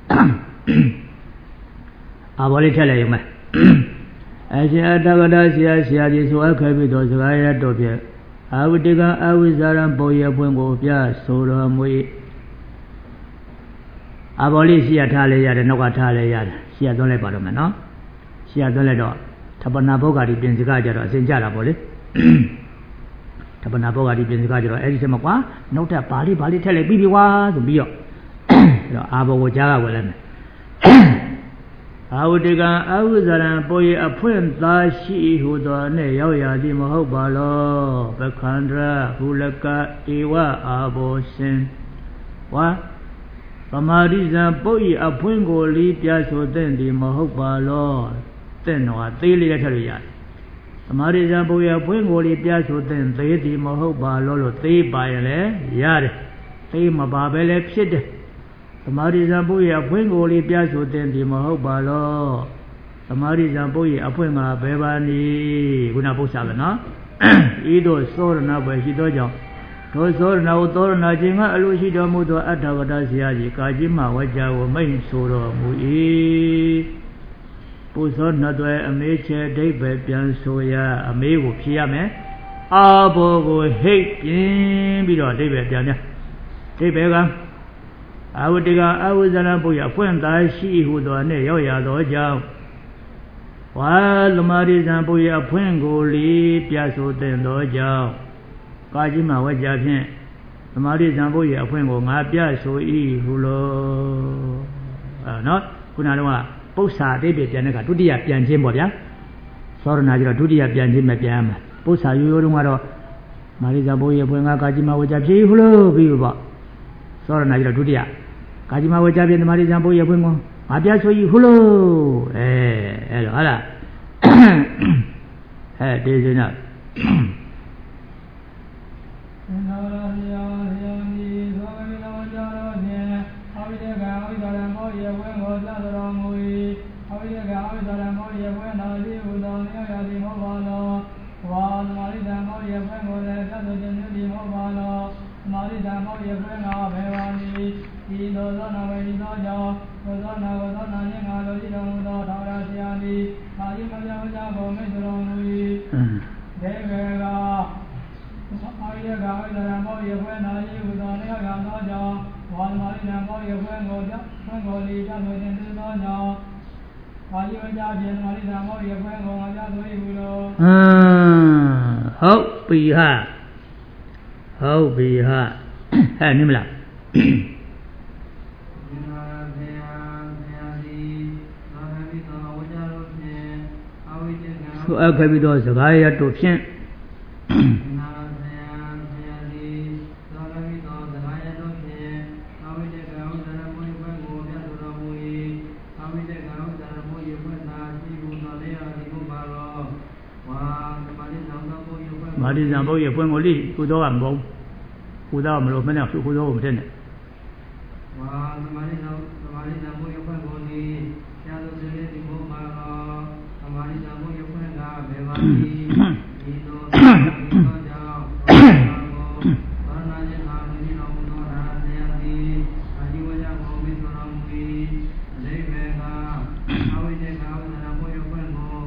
အာဘောလေးထည့်လိုက်ရုံပဲအရှင်အတ္တကတဆရာဆရာကြီးဆိုအပ်ခဲ့ပြီးတော့စကားရတော့ဖြင့်အာဝတိကအဝိဇာရံပုံရပွင့်ကိုပြဆိုတော်မူ၏အာဘောလေးရှိရထားလဲရတယ်နောက်ကထားလဲရတယ်ရှိရသွန်းလိုက်ပါတော့မယ်နော်ရှိရသွန်းလိုက်တော့ထပနာဘောဂါဒီပြင်စကားကြတော့အစဉ်ကြတာပေါ့လေထပနာဘောဂါဒီပြင်စကားကြတော့အဲ့ဒီချက်မှာကွာနောက်ထပ်ပါဠိပါဠိထည့်လိုက်ပြီးပြီကွာဆိုပြီးတော့အဲ့တော့အာဘောကိုကြားကဝင်လိုက်မယ်အာဝတိကံအဝိဇ္ဇရံပေါ်ရအဖွင့်သားရှိဟုသောနဲ့ရောက်ရသည်မဟုတ်ပါလောပက္ခန္ဒရဘူလကဧဝအာဘောရှင်ဝါသမာရိဇံပုတ်ဤအဖွင့်ကိုလီပြဆိုတဲ့သည်မဟုတ်ပါလောတဲ့တော့သေးလေးလည်းထည့်လို့ရတယ်သမာရိဇံပုတ်ဤအဖွင့်ကိုလီပြဆိုတဲ့သေးသည်မဟုတ်ပါလောလို့သေးပါရင်လည်းရတယ်သေးမပါပဲလည်းဖြစ်တယ်သမာရိဇံပုတ်ရဲ့အဖွင့်ကိုလေးပြဆိုတဲ့ဒီမဟုတ်ပါလောသမာရိဇံပုတ်ရဲ့အဖွင့်ကဘယ်ပါနည်းခုနပု္ပ္ပာပဲနော်ဤသို့သောရဏပဲရှိသောကြောင့်သောသောရဏကိုသောရဏခြင်းကအလိုရှိတော်မူသောအတ္တဝတ္တဆရာကြီးကာကြီးမဝကြကိုမိတ်ဆိုတော်မူ၏ပုသောနှစ်သွဲအမေးချေဒိဋ္ဌိပြန်ဆိုရအမေးကိုဖြေရမယ်အာဘောကိုဟိတ်ပြင်းပြီးတော့ဒိဋ္ဌိပြန်ပြန်ဒိဋ္ဌိကအာဝတိကအဝိဇ္ဇရပုယဖွင့်သားရှိဟုသောနဲ့ရောက်ရသောကြောင့်ဝါလမရိဇံပုယဖွင့်ကိုလီပြဆိုတဲ့သောကြောင့်ကာကြီးမဝကြဖြင့်သမာရိဇံပုယအဖွင့်ကိုငါပြဆို၏ဟုလောအဲနော်ခုနကတော့ပု္ပ္ပာအတိတ်ပြန်တဲ့ကဒုတိယပြန်ခြင်းပေါ့ဗျာသောရဏကျတော့ဒုတိယပြန်ခြင်းမပြန်ရမှာပု္ပ္ပာရိုးရိုးတုန်းကတော့မာရိဇံပုယဖွင့်ငါကာကြီးမဝကြဖြစ်ဟုလောပြီးပေါ့သောရဏကျတော့ဒုတိယကာကြီးမဝကြပြင်းသမာရိဇံပုတ်ရဖွင့်ကောငါပြဆိုကြီးဟုလို့အဲအဲ့တော့ဟာလားအဲဒီစင်းတော့သင်္သာရယယမိသောဝိလောကြတော်ဖြင့်အဝိဒေကအဝိဇ္ဇာရံပုတ်ရဖွင့်ကိုပြတော်မူ၏အဝိဒေကအဝိဇ္ဇာရံပုတ်ရဖွင့်တော်သည်ဟူသောမြောက်ရသည်မဟုတ်ပါလောဝါသမာရိဇံပုတ်ရဖွင့်ကိုလည်းပြဆိုခြင်းသည်မဟုတ်ပါလောသမာရိဇံပုတ်ရဖွင့်ကဘယ်ပါနည်းဤသောသောနာဝေဤသောကြောင့်သောသောနာကိုသောနာနှင့်ငါလိုရှိတော်မူသောထာဝရဆရာသည်အာယုမပြောင်းကြကုန်မိတ်တော်မူ၏ဒေဝေကအာယကဝိဇ္ဇာမောရဖွင့်နာယီဟူသောနေရာသောကြောင့်ဝါသမာရိနမောရဖွင့်ကိုပြဖွင့်ကိုလီပြဆိုခြင်းသိသောကြောင့်အာယုမကြဖြင့်သမာရိနမောရဖွင့်ကိုငါပြဆို၏ဟူသောဟမ်ဟုတ်ပြီဟာဟုတ်ပြီဟာဟဲ့နိမလားဆိုအပ်ခဲ့ပြီးတော့စကားရတို့ဖြင့်မာတိဇံဘုရားဖွင့်ကိုလိကုသောကမဟုတ်ကုသောမလို့မနဲ့ကုသောကိုမထက်နဲ့ဝါသမာရိဇံသမာရိဇံဘုရားဖွင့်ကိုလိဆရာတို့တွေဒီဘုမှာတော့သမာရိဇံဘုရားဖွင့်ကဘယ်ပါလိဒီလိုဒီလိုကြောင့်ဘာနာခြင်းဟာဒီလိုဘုရားရာဆရာတိအာဇီဝရဘောမိသောတော်မူ၏အလေးပဲကအဝိဇ္ဇာကဝိဇ္ဇာဘုရားဖွင့်ကို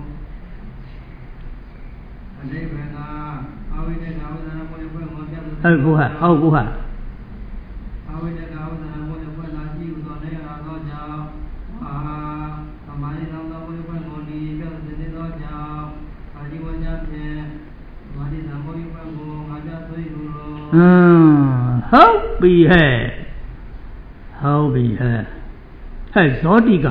အလေးပဲကအဝိဇ္ဇာကဝိဇ္ဇာဘုရားဖွင့်ကိုပြတ်လို့ဟုတ်ကူဟာဟုတ်ကူဟာအဝိဇ္ဇာကဝိဇ္ဇာဘုရားဖွင့်လာကြည့်လို့တော်လည်းအားတော့ကြောင့်အာသမာဓိတော်တော်ဘုရားဖွင့်ကိုဒီပြတ်တဲ့တော်ကြောင့်အာဇီဝရဖြင့်သမာဓိတော်ဘုရားဖွင့်ကိုငါပြသွေးလို့ဟမ်ဟုတ်ပြီဟဲ့ဟုတ်ပြီဟဲ့ဟဲ့ဇောတိက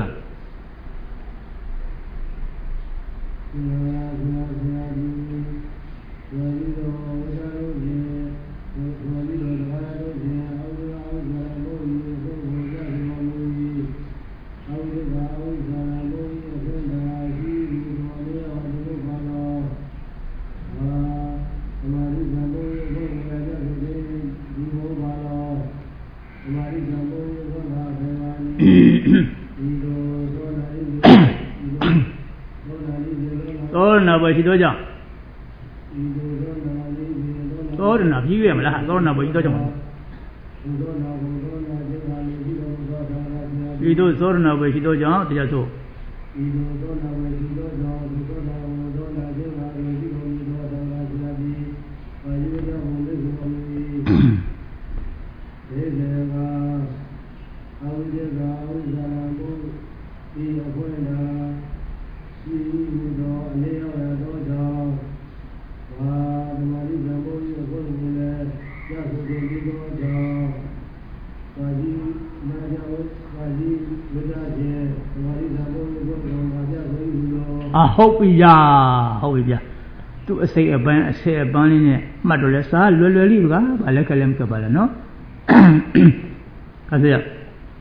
သောရဏဘယ်ရှိတော့ကြောင့်သောရဏပြည့်ရမလားသောရဏဘယ်ရှိတော့ကြောင့်ဒီတို့သောရဏဘယ်ရှိတော့ကြောင့်တရားဆိုအာဟုတ်ပြီဗျာဟုတ်ပြီဗျာသူအစိတ်အပန်းအစိတ်အပန်းလေးနဲ့မှတ်တော့လဲစားလွယ်လွယ်လေးကဘာလဲခက်လဲမခက်ပါလားနော်အဲ့ဒါ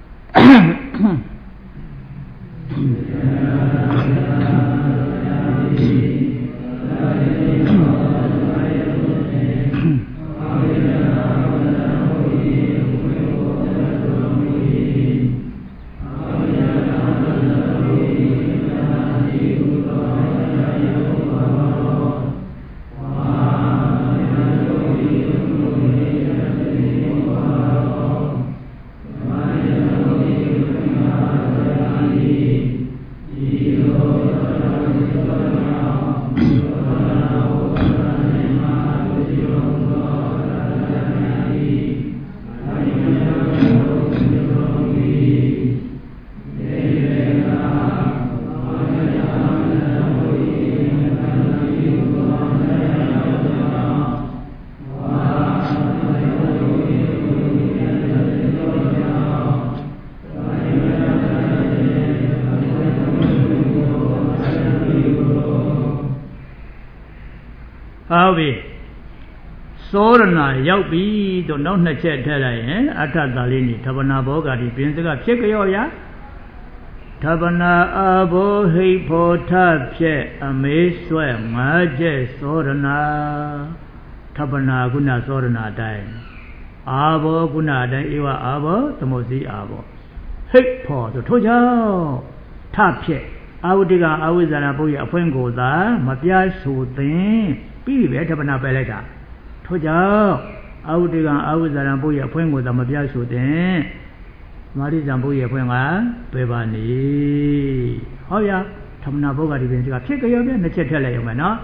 ဟုတ်ပြီသောရဏရောက်ပြီတော့နောက်နှစ်ချက်ထည့်လိုက်ရင်အထသာလေးနေသဗ္ဗနာဘောဂာတိပြင်စကဖြစ်ကြောဗျာသဗ္ဗနာအဘောဟိဖောထဖြစ်အမေးဆွဲငါးချက်သောရဏသဗ္ဗနာကုဏသောရဏအတိုင်းအာဘောကုဏအတိုင်းဧဝအာဘောသမုစီအာဘောဟိဖောဆိုထို့ကြောင့်ထဖြစ်အာဝတိကအဝိဇ္ဇာဘုရားအဖွင့်ကိုသာမပြဆိုသင်ပြီးပြီပဲသဗ္ဗနာပယ်လိုက်တာထို့ကြောင့်အာဝတိကအဝိဇ္ဇာဘုရားအဖွင့်ကိုသာမပြဆိုသင်မာရိဇံဘုရားအဖွင့်ကပယ်ပါနေဟောဗျာသဗ္ဗနာဘုရားဒီပြင်ကဖြစ်ကြရောပြနှစ်ချက်ထက်လိုက်ရုံပဲနော်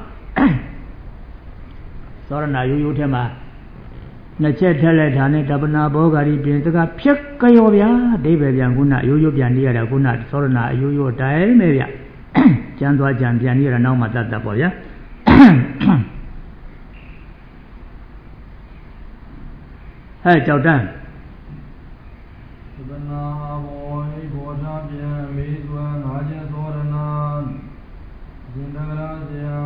သောရဏရိုးရိုးထဲမှာနှစ်ချက်ထက်လိုက်တာနဲ့သဗ္ဗနာဘောဂါဒီပြင်စကဖြစ်ကြောဗျာအဓိပ္ပာယ်ပြန်ခုနရိုးရိုးပြန်နေရတာခုနသောရဏအရိုးရိုးတိုင်းပဲဗျကျမ်းသွားကြံပြန်နေရတာနောက်မှတတ်တတ်ပေါ့ဗျာဟဲ့ကြောက်တန်းသဗ္ဗနာဘောဟိဘောဓပြန်မေးစွာငါးချက်သောရဏဇင်တကရာဆရာ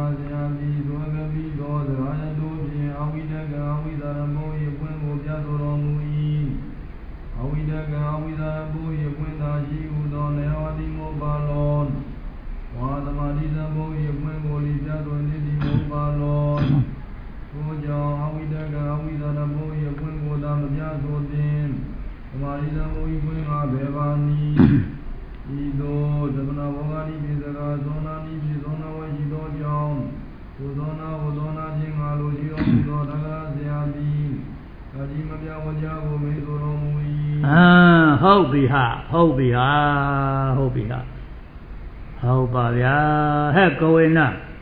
ရိသမောဤခွင်ငါဘေဘာနီဤသို့သမဏဘောဂာတိပိစကာသောနာတိပိသောနာဝရှိသောကြောင့်ဘုသောနာဘုသောနာဖြင့်ငါလိုရှိတော်မူသောတက္ကရာဆရာသည်ကာကြီးမပြဝကြကိုမေးဆိုတော်မူ၏အာဟုတ်ပြီဟာဟုတ်ပြီဟာဟုတ်ပြီဟာဟုတ်ပါဗျာဟဲ့ကိုဝေန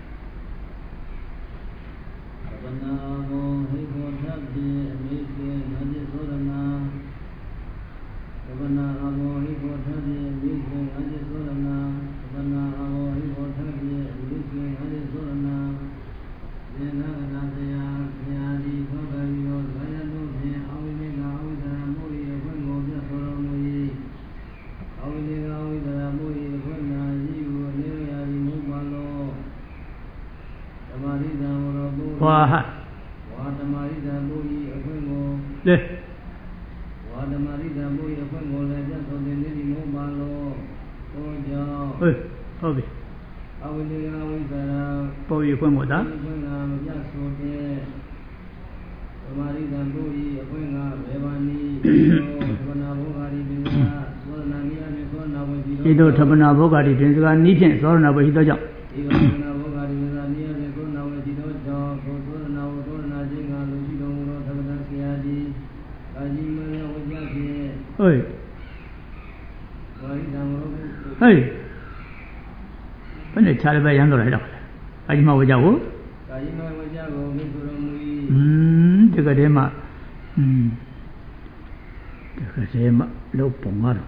ဘနာဘောဟိဘောဓတ်တိအမိကေနတိသောရဏဘနာဘောဟိဘောဓတ်တိအမိကေနတိသောရဏဘနာဘောဟိဘောဓတ်တိအမိကေနတိသောရဏဒေနာနာတယဆရာဒီသောကံယောဇာယတုဖြင့်အဝိနိကာဝိဒရမုရိယဘုံကိုပြသောတော်မူ၏အဝိနိကာဝိဒရမုရိယဘုံနာယိဝနေရာဒီမုပါလောဓမ္မရိတံဝရဘုဝါဟဝါဓမ္မရိတံမုရိအခွင့်ကိုလေဝါဓမ္မရိတံမုရိအခွင့်ကိုလည်းပြသောတင်နေဒီမုပါလောသောကြောင့်ဟေးဟုတ်ပြီအဝိနိကာဝိဒရပေါ်ရခွင့်ကိုသာအခွင့်ကမပြဆိုတဲ့ဓမ္မရိတံမုရိအခွင့်ကဘေဘာနီသောဓမ္မနာဘောဂာရိပိစကာသောနာနိယမေသောနာဝေတိဤသို့ဓမ္မနာဘောဂာတိပိစကာနိဖြင့်သောနာဝေဟိသောကြောင့်ဤသောဓမ္မနာဘောဂာရိပိစကာနိယမေသောနာဝေတိသောကြောင့်သောသောနာဝသောနာခြင်းကလူရှိတော်မူသောဓမ္မနာဆရာတိကာကြီးမရဝကြဖြင့်ဟေးဝါရိတံဝရဘုဟေးဘယ်နဲ့ခြားလည်းပဲရမ်းတော့လိုက်တော့ကာကြီးမဝကြကိုကာကြီးမဝကြကိုမိဆိုတော်မူ၏อืมတကယ်တည်းမှอืมတကယ်တည်းမှလောပုံရတော့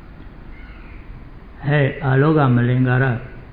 ဟဲ့အာလောကမလင်္ကာရ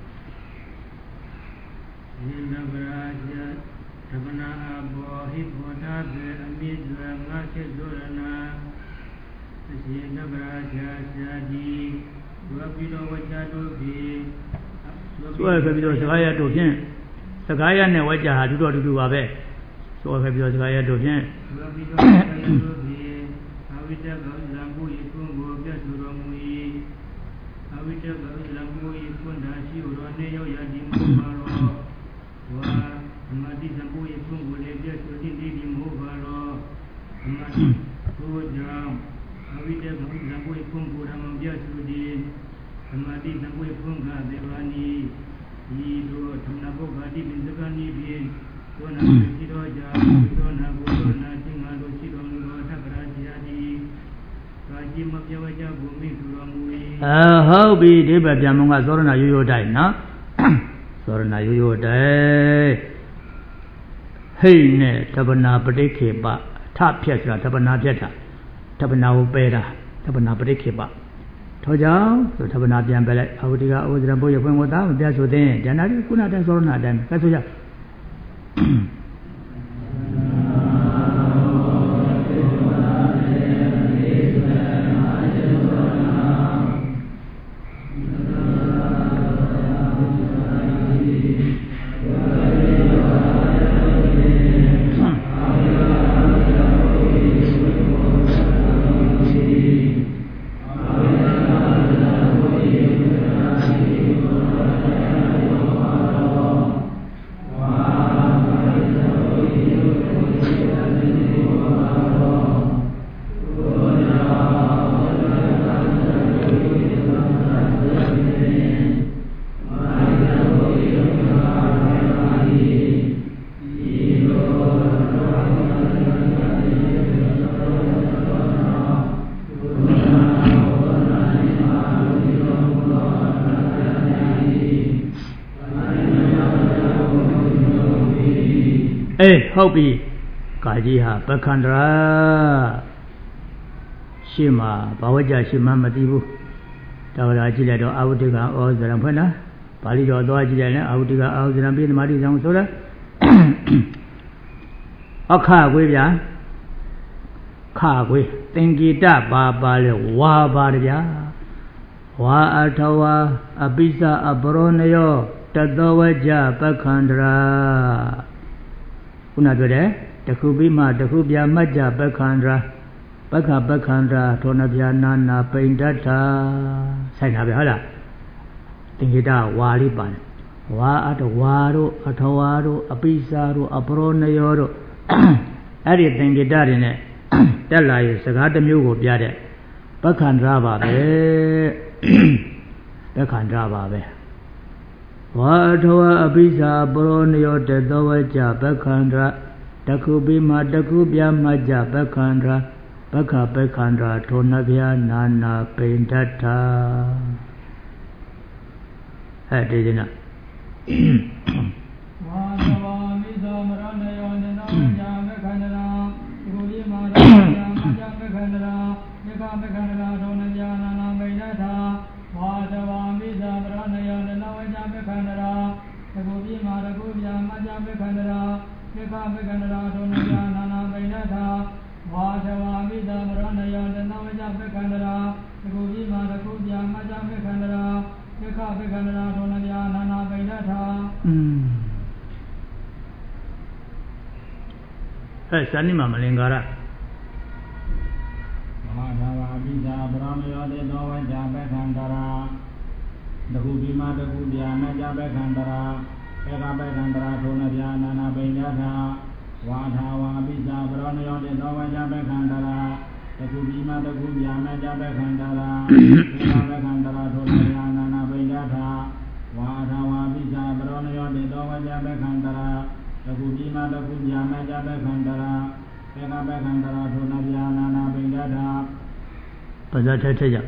နိန္ဒပရာဇာဓမ္မနာဘောဟိဘောဓဘေအမိဇဝငါခေသောရဏသတိနပရာဇာဇာတိဝပိတောဝကြတုပိဆိုရခဲ့ပြီးတော့စကားရတို့ဖြင့်စကားရနဲ့ဝကြဟာတူတော်တူတူပါပဲဆိုရခဲ့ပြီးတော့စကားရတို့ဖြင့်ဝပိတောဝကြတုပိအဝိတ္တကောဇံဘုယကုံကိုပြတ်သူတော်မူ၏အဝိတ္တကောဇံဘုယကွန္တာရှိတော်နေရောက်ရသည်မဟုတ်ပါတော့ဝါအမတိသံဘုယကုံကိုလည်းပြတ်သူတည်တည်မဟုတ်ပါတော့အမတိကိုကြောင့်အဝိတ္တကောဇံဘုယကုံကိုရမပြတ်သူတည်အမတိသံဘုယကုံကဒေဝနီဤတို့သမဏဘုဂ္ဂတိပိစကနိဖြင့်သောနာရှိတော်ကြောင့်သောနာဘုသောနာသင်္ဃတို့ရှိတော်မူသောသက္ကရာဇာတိကာကြီးမပြောကြဘူးမိသူတော်မူ၏အာဟုတ်ပြီဒီဘက်ပြန်မုံကသောရဏရိုးရိုးတိုင်းနော်သောရဏရိုးရိုးတိုင်းဟိတ်နဲ့တပနာပဋိခေပထဖြတ်ဆိုတာတပနာဖြတ်တာတပနာကိုပယ်တာတပနာပဋိခေပထို့ကြောင့်ဆိုတပနာပြန်ပယ်လိုက်အဝတိကအဝဇရဘုရားဖွင့်ကိုသားမပြဆိုတဲ့ဉာဏ်ရီခုနတဲ့သောရဏအတိုင်းကဲဆိုကြအေးဟုတ်ပြီကာကြီးဟာပခန္ဒရာရှေ့မှာဘာဝကြရှေ့မှမသိဘူးတော်လာကြည့်လိုက်တော့အာဝတိကဩဇရံဖွင့်လားပါဠိတော်သွားကြည့်လိုက်လဲအာဝတိကအာဇရံပြိသမာတိဆောင်ဆိုတာအခခွေးဗျာခခွေးသင်္ကေတပါပါလဲဝါပါတယ်ဗျာဝါအထဝါအပိစအပရောနယောတသောဝကြပခန္ဒရာခုနပြောတယ်တခုပြီးမှတခုပြမတ်ကြပခန္ဒရာပက္ခပခန္ဒရာထောနပြနာနာပိန္ဒတာဆိုင်တာပဲဟုတ်လားသင်္ကေတဝါလေးပါတယ်ဝါအတဝါတို့အထဝါတို့အပိစာတို့အပရောနယောတို့အဲ့ဒီသင်္ကေတတွေနဲ့တက်လာရင်စကားတစ်မျိုးကိုပြတဲ့ခန္ဓာပါပဲပက္ခန္ဓာပါပဲဝါအထောအပိစာပရောနယောတသောဝကြပက္ခန္ဓာတခုပိမတခုပြမှကြပက္ခန္ဓာပက္ခပက္ခန္ဓာထိုနှပြနာနာပိဋ္ဌထာအဲ့ဒီဒီနာဝါသဝါမိသောမရဏယောတသောဝကြပက္ခန္ဓာတခုပိမတခုပြမှကြပက္ခန္ဓာပက္ခပက္ခန္ဓာထိုနှပြနာနာပိဋ္ဌထာဝါသဝါမိသောမရဏယောတသောဝကြပက္ခန္ဓာတခုပိမတခုပြမှကြပက္ခန္ဓာပက္ခပက္ခန္ဓာထိုနှပြနာနာပိဋ္ဌထာဝါသဝါမိသောမရဏယောတသောဝကြပက္ခန္ဓာတခုပိမတခုပြမှကြပက္ခန္ဓာပက္ခပက္ခန္ဓာထိုနှပြနာနာပိဋ္ဌထာอืมအဲစနိမမလင်္ကာရမဟာသာဝအပိစာပရောမယောတေသောဝကြပက္ခန္တရာတခုပိမတခုပြာမကြပက္ခန္တရာပက္ခပက္ခန္တရာထိုနပြာနာနာပိဏ္ဍထာဝါထာဝအပိစာပရောမယောတေသောဝကြပက္ခန္တရာတခုပိမတခုပြာမကြပက္ခန္တရာပက္ခပက္ခန္တရာထိုနပြာနာနာပိဏ္ဍထာဝါထာဝအပိစာပရောမယောတေသောဝကြပက္ခန္တရာတခုပိမတခုပြာမကြပက္ခန္တရာပက္ခပက္ခန္တရာထိုနပြာနာနာပိဏ္ဍထာပါဇာထဲထဲကြ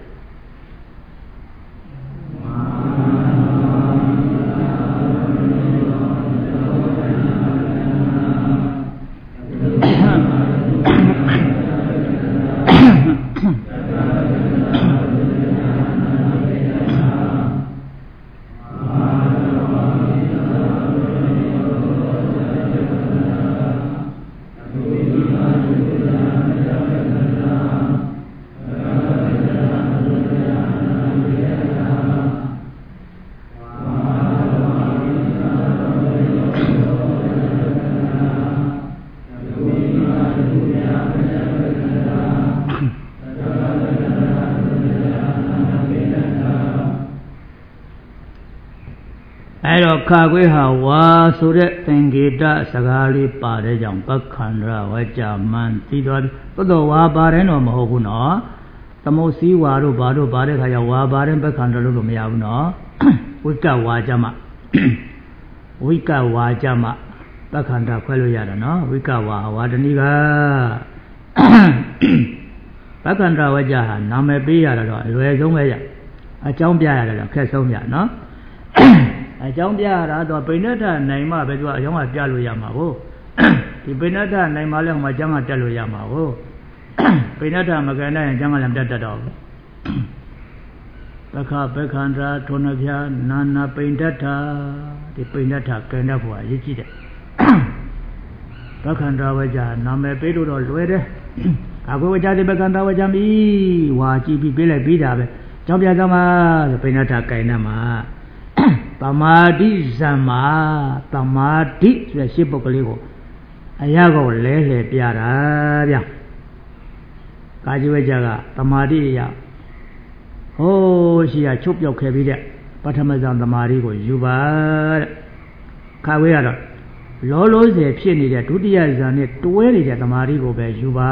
ခါခွေးဟာဝါဆိုတဲ့သင်္ကေတစကားလေးပါတဲ့ကြောင့်ပက္ခန္ဓာဝကြမန်သိတော်ပြီသို့တော်ဝါပါတယ်တော့မဟုတ်ဘူးနော်သမုတ်စည်းဝါတို့ဘာတို့ပါတဲ့ခါကျဝါပါတယ်ပက္ခန္ဓာလို့လို့မရဘူးနော်ဝိကဝါကြမဝိကဝါကြမပက္ခန္ဓာခွဲလို့ရတာနော်ဝိကဝါဝါတဏိကပက္ခန္ဓာဝကြဟာနာမည်ပေးရတာတော့အလွယ်ဆုံးပဲရအကြောင်းပြရတာတော့ခက်ဆုံးပြနော်အကြောင်းပြရတာတော့ပိဏ္ဍထနိုင်မှပဲသူကအကြောင်းကပြလို့ရမှာကိုဒီပိဏ္ဍထနိုင်မှလည်းဟိုမှာအကြောင်းကတက်လို့ရမှာကိုပိဏ္ဍထမကန်နိုင်အကြောင်းကလည်းတက်တတ်တော့ဘူးပက္ခပက္ခန္ဓာထုံနှပြနာနာပိဏ္ဍထဒီပိဏ္ဍထကန်တတ်ဖို့အရေးကြီးတယ်ပက္ခန္ဓာဝကြနာမည်ပေးလို့တော့လွယ်တယ်အကွေဝကြတိပက္ခန္ဓာဝကြပြီဝါကြည့်ပြီးပေးလိုက်ပြီးတာပဲအကြောင်းပြကြမှာဆိုပိဏ္ဍထကန်တတ်မှာသမာဓိဇမ္မာသမာဓိဆိုတဲ့ရှင်းပုဒ်ကလေးကိုအရာကိုလဲလှယ်ပြတာဗျာကာကြီးဝဲကြကသမာဓိအရာဟိုးရှိရချုပ်ပြောက်ခဲ့ပြီးတဲ့ပထမဇန်သမာဓိကိုယူပါတဲ့ခါဝဲကတော့လောလောဆယ်ဖြစ်နေတဲ့ဒုတိယဇန်နဲ့တွဲနေတဲ့သမာဓိကိုပဲယူပါ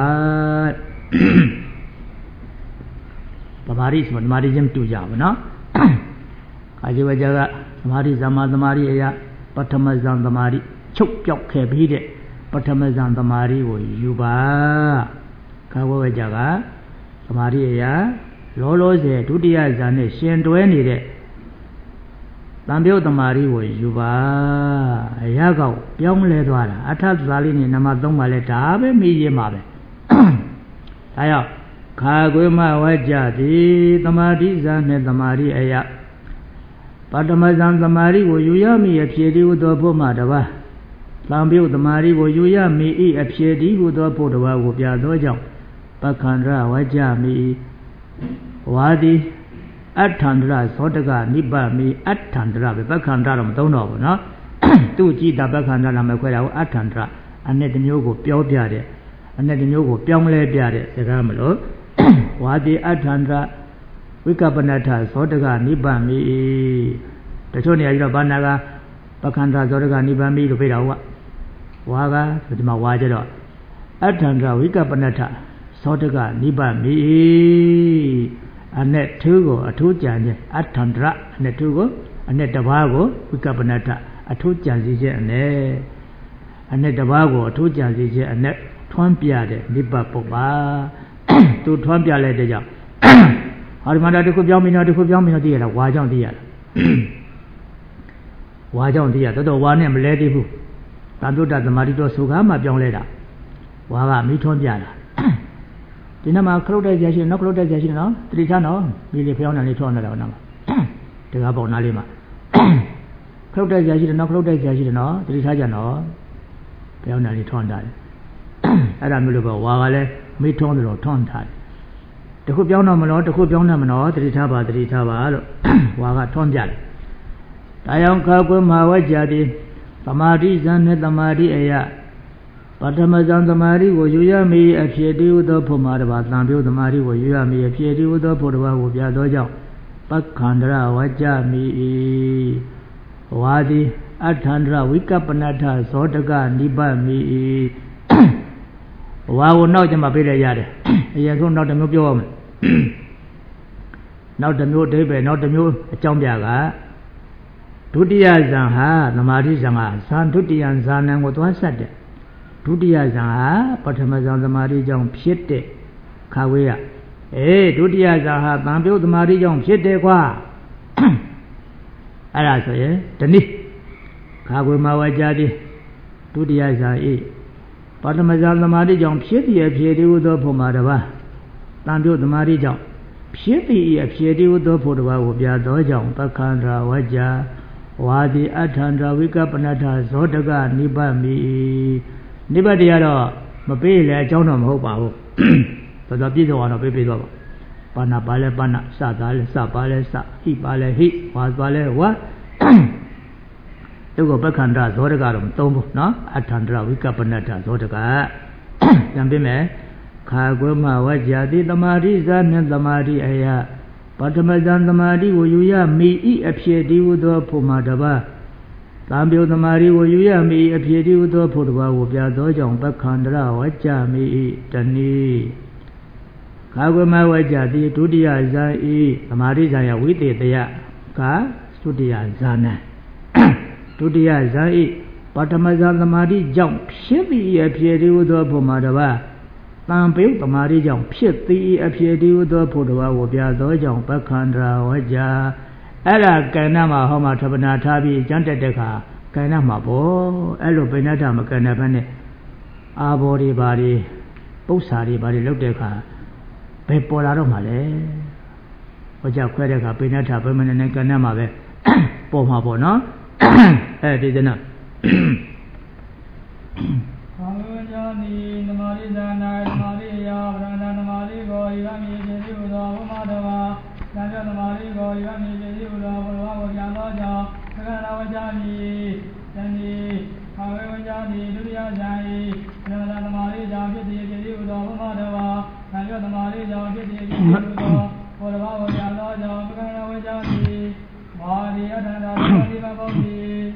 သမာဓိဆိုသမာဓိချင်းတူကြပါနော်ကာကြီးဝဲကြကသမာဓိဇမ္မာသမာဓိအရာပထမဇန်သမာဓိချုပ်ပြောက်ခဲ့ပြီးတဲ့ပထမဇန်သမာဓိကိုယူပါခါဝဲကြကသမာဓိအရာလောလောဆယ်ဒုတိယဇန်နဲ့ရှင်တွဲနေတဲ့တံပြုတ်သမာဓိကိုယူပါအရာကောက်ပြောင်းလဲသွားတာအထသသာလေးနဲ့နံပါတ်သုံးပါလဲဒါပဲမိရင်ပါပဲဒါကြောင့်ခါခွေမဝကြသည်သမာဓိဇန်နဲ့သမာဓိအရာပထမဇန်သမာဓိကိုယူရမည်အဖြစ်ဒီဟုသောဖို့မှတပါးသံပြုတ်သမာဓိကိုယူရမည်ဤအဖြစ်ဒီဟုသောဖို့တပါးကိုပြသောကြောင့်ပက္ခန္ဓာဝကြမိဝါသည်အဋ္ဌန္တရသောတကနိဗ္ဗာမိအဋ္ဌန္တရပဲပက္ခန္ဓာတော့မသုံးတော့ဘူးနော်သူကြည်တာပက္ခန္ဓာနာမည်ခွဲတာကိုအဋ္ဌန္တရအနဲ့တစ်မျိုးကိုပြောပြတဲ့အနဲ့တစ်မျိုးကိုပြောင်းလဲပြတဲ့စကားမလို့ဝါသည်အဋ္ဌန္တရဝိကပနထသောတကနိဗ္ဗာန်မိတချို့နေရာကြီးတော့ဘာနာကပက္ခန္ဓာသောတကနိဗ္ဗာန်မိလို့ပြေတာဟုတ်ကဝါကဒီမှာဝါကြတော့အဋ္ဌန္တဝိကပနထ Sodaka Niba Mi Anet Tugo, a two jan, Atandra, Netugo, Anet Davago, Wikabanata, a two janzi and Anet Davago, a two janzi and net Twampiade, Niba Poba, two Twampiale de Jam. Armada de Kubamina de Kubamina dear, Wajan dear. Wajan dear, the one name lady who Tandu does the Marito Sugama John Leda. Waga, Mitonjana. Dinama Clodization, no Clodization, no, Tritano, Billy Pion and Litron number. The Gabo Nalima. Clodization, no Clodization, no, Tritajano, Pion and Litron died. Adam Mulugo, Wagale, Miton or Tontai. The Kupiano, the Kupiano, Tritaba, Tritaba, Waga Tonjal. Tayon Kagum, Hawajadi, Samadi, Zan, Tamadi, Aya. Patamazan the Mari, was you me a piety with the Pomada, Lambu the Mari, was you me a piety with the Podava, with Yadoja, Pakandra, Waja me Wadi, Atandra, Wikapanata, Sotaga, Niba me Wow, not the Mabila Yada. Yes, not the Mubio. Not the new David, not the new Chombiaga. Tudia Zanga, Namari Zanga, San Tutian Zan and what was said. Tudia Zanga, Patamazan the Marijong Piete, Kawea. Eh, Tudia Zanga, Bambu the Marijong Piete Qua. Alas, eh, Tani Kawema Jadi, Tudia Zai. Patamazan the Marijong Pieti, a piety with the Pomadava. Bambu the Marijong Pieti, a piety with the Podava, Wobia Dojong, Pakandra, Waja, Wadi, Atandra, Wikapanata, Zotaga, Niba me. Nibadiado, Mabile, John of Hopa, but the Piso on a baby dog. Pana Bale, Pana, Sadale, Sabale, Sa, He Bale, He, was Bale, what? You go back and draw Zotaga, Tombo, no? Atandra, Wikapanata, Zotaga. Yambime, Kaguma, Wajadi, the Mariza, and the Mari Aya, Patamazan the Mari, Uyuya, me eat a piety with the Pomadava. Lambu the Mari, Uyuya, me a piety with the Podava, Wobia Dojong, Bakandra, Waja, me Tani Kaguma Wajadi, Tudia Zai, the Marizaya with it there. Ka, Studia Zana. Tudia Zai, Patamazan the Mari jump, Shivi a piety with the Pomadava. Lambu the Mari jump, Shitty a piety with the Podava, Wobia Dojong, Bakandra, Waja. Ella Ganama Homa Tabana Tabi, Janteca, Ganama Bo, Elo Benata Macanabane, Abori Bari, Bosari Bari Lodeca, Pepolaro Male, Oja Quedeca, Benata, Permanent Ganama, Poma Bono, eh, did enough. Sanjo the Mari go, you have me, you love Yamaja, Wajani, Sandy, however, Jani, Luria Jai, Nana the Mari, Jami, you love Madava, Sanjo the Mari, Jami, you love Yamaja, Wajani, Mari, Adana,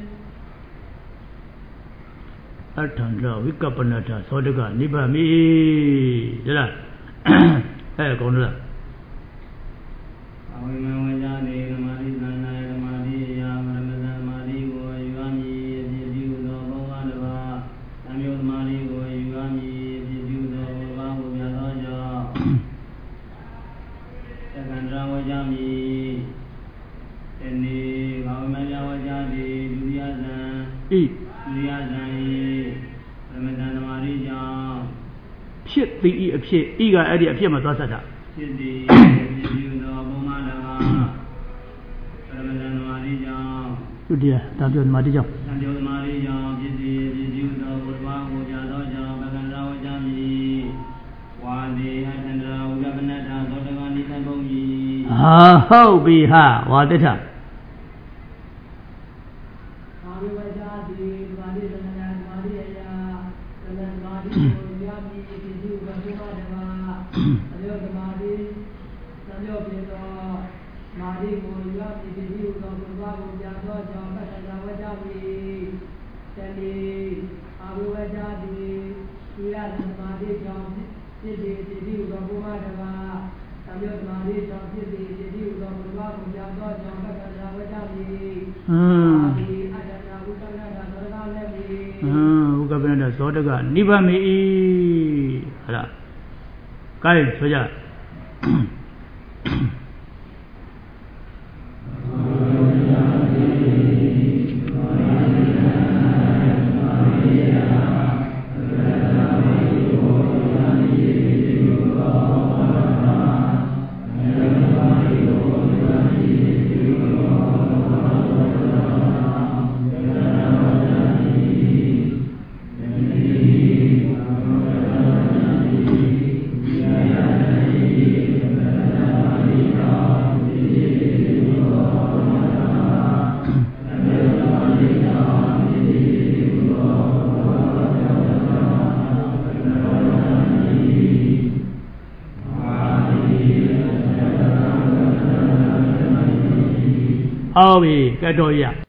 Atandra, Wikapanata, Sodaga, Niba me, eh, Gondra. We may not be the Mari, the Mari, Ramadan Mari, or you are me, if you do Bovadava, Samuel Mari, or you are me, if you do Babu Yadaja, Second Rawajami, and the Bavamaya Wajadi, Juliazan, Juliazan, Ramadan Marija, Shit, the Pit, eager idea of Yamasata. City, if you know Bomadava, Ramadan Marija. Dear, Tanjo Marijo. Sanjo Marija, Jiti, Judo, Urbago, Jadoja, Baganrawajami, Wadi, Atandra, Ugabanata, Zotagani, Tabogi. Ah, ho, be ha, what it up? ဖြစ်စီဖြစ်စီဥသောဘုရားတပါသံယုတ်မာရိသောဖြစ်စီဖြစ်စီဥသောဘုရားကိုကြောင့်သောကြောင့်ကတ္တရာဝတ္တမိဟမ်ဒီအတ္တနာဥပ္ပန္နတာသောတကလည်းမိဟမ်ဥပ္ပန္နတာသောတကနိဗ္ဗာန်မိဟုတ်လားကဲဆိုကြဟုတ်ပြီကဲတော်ရ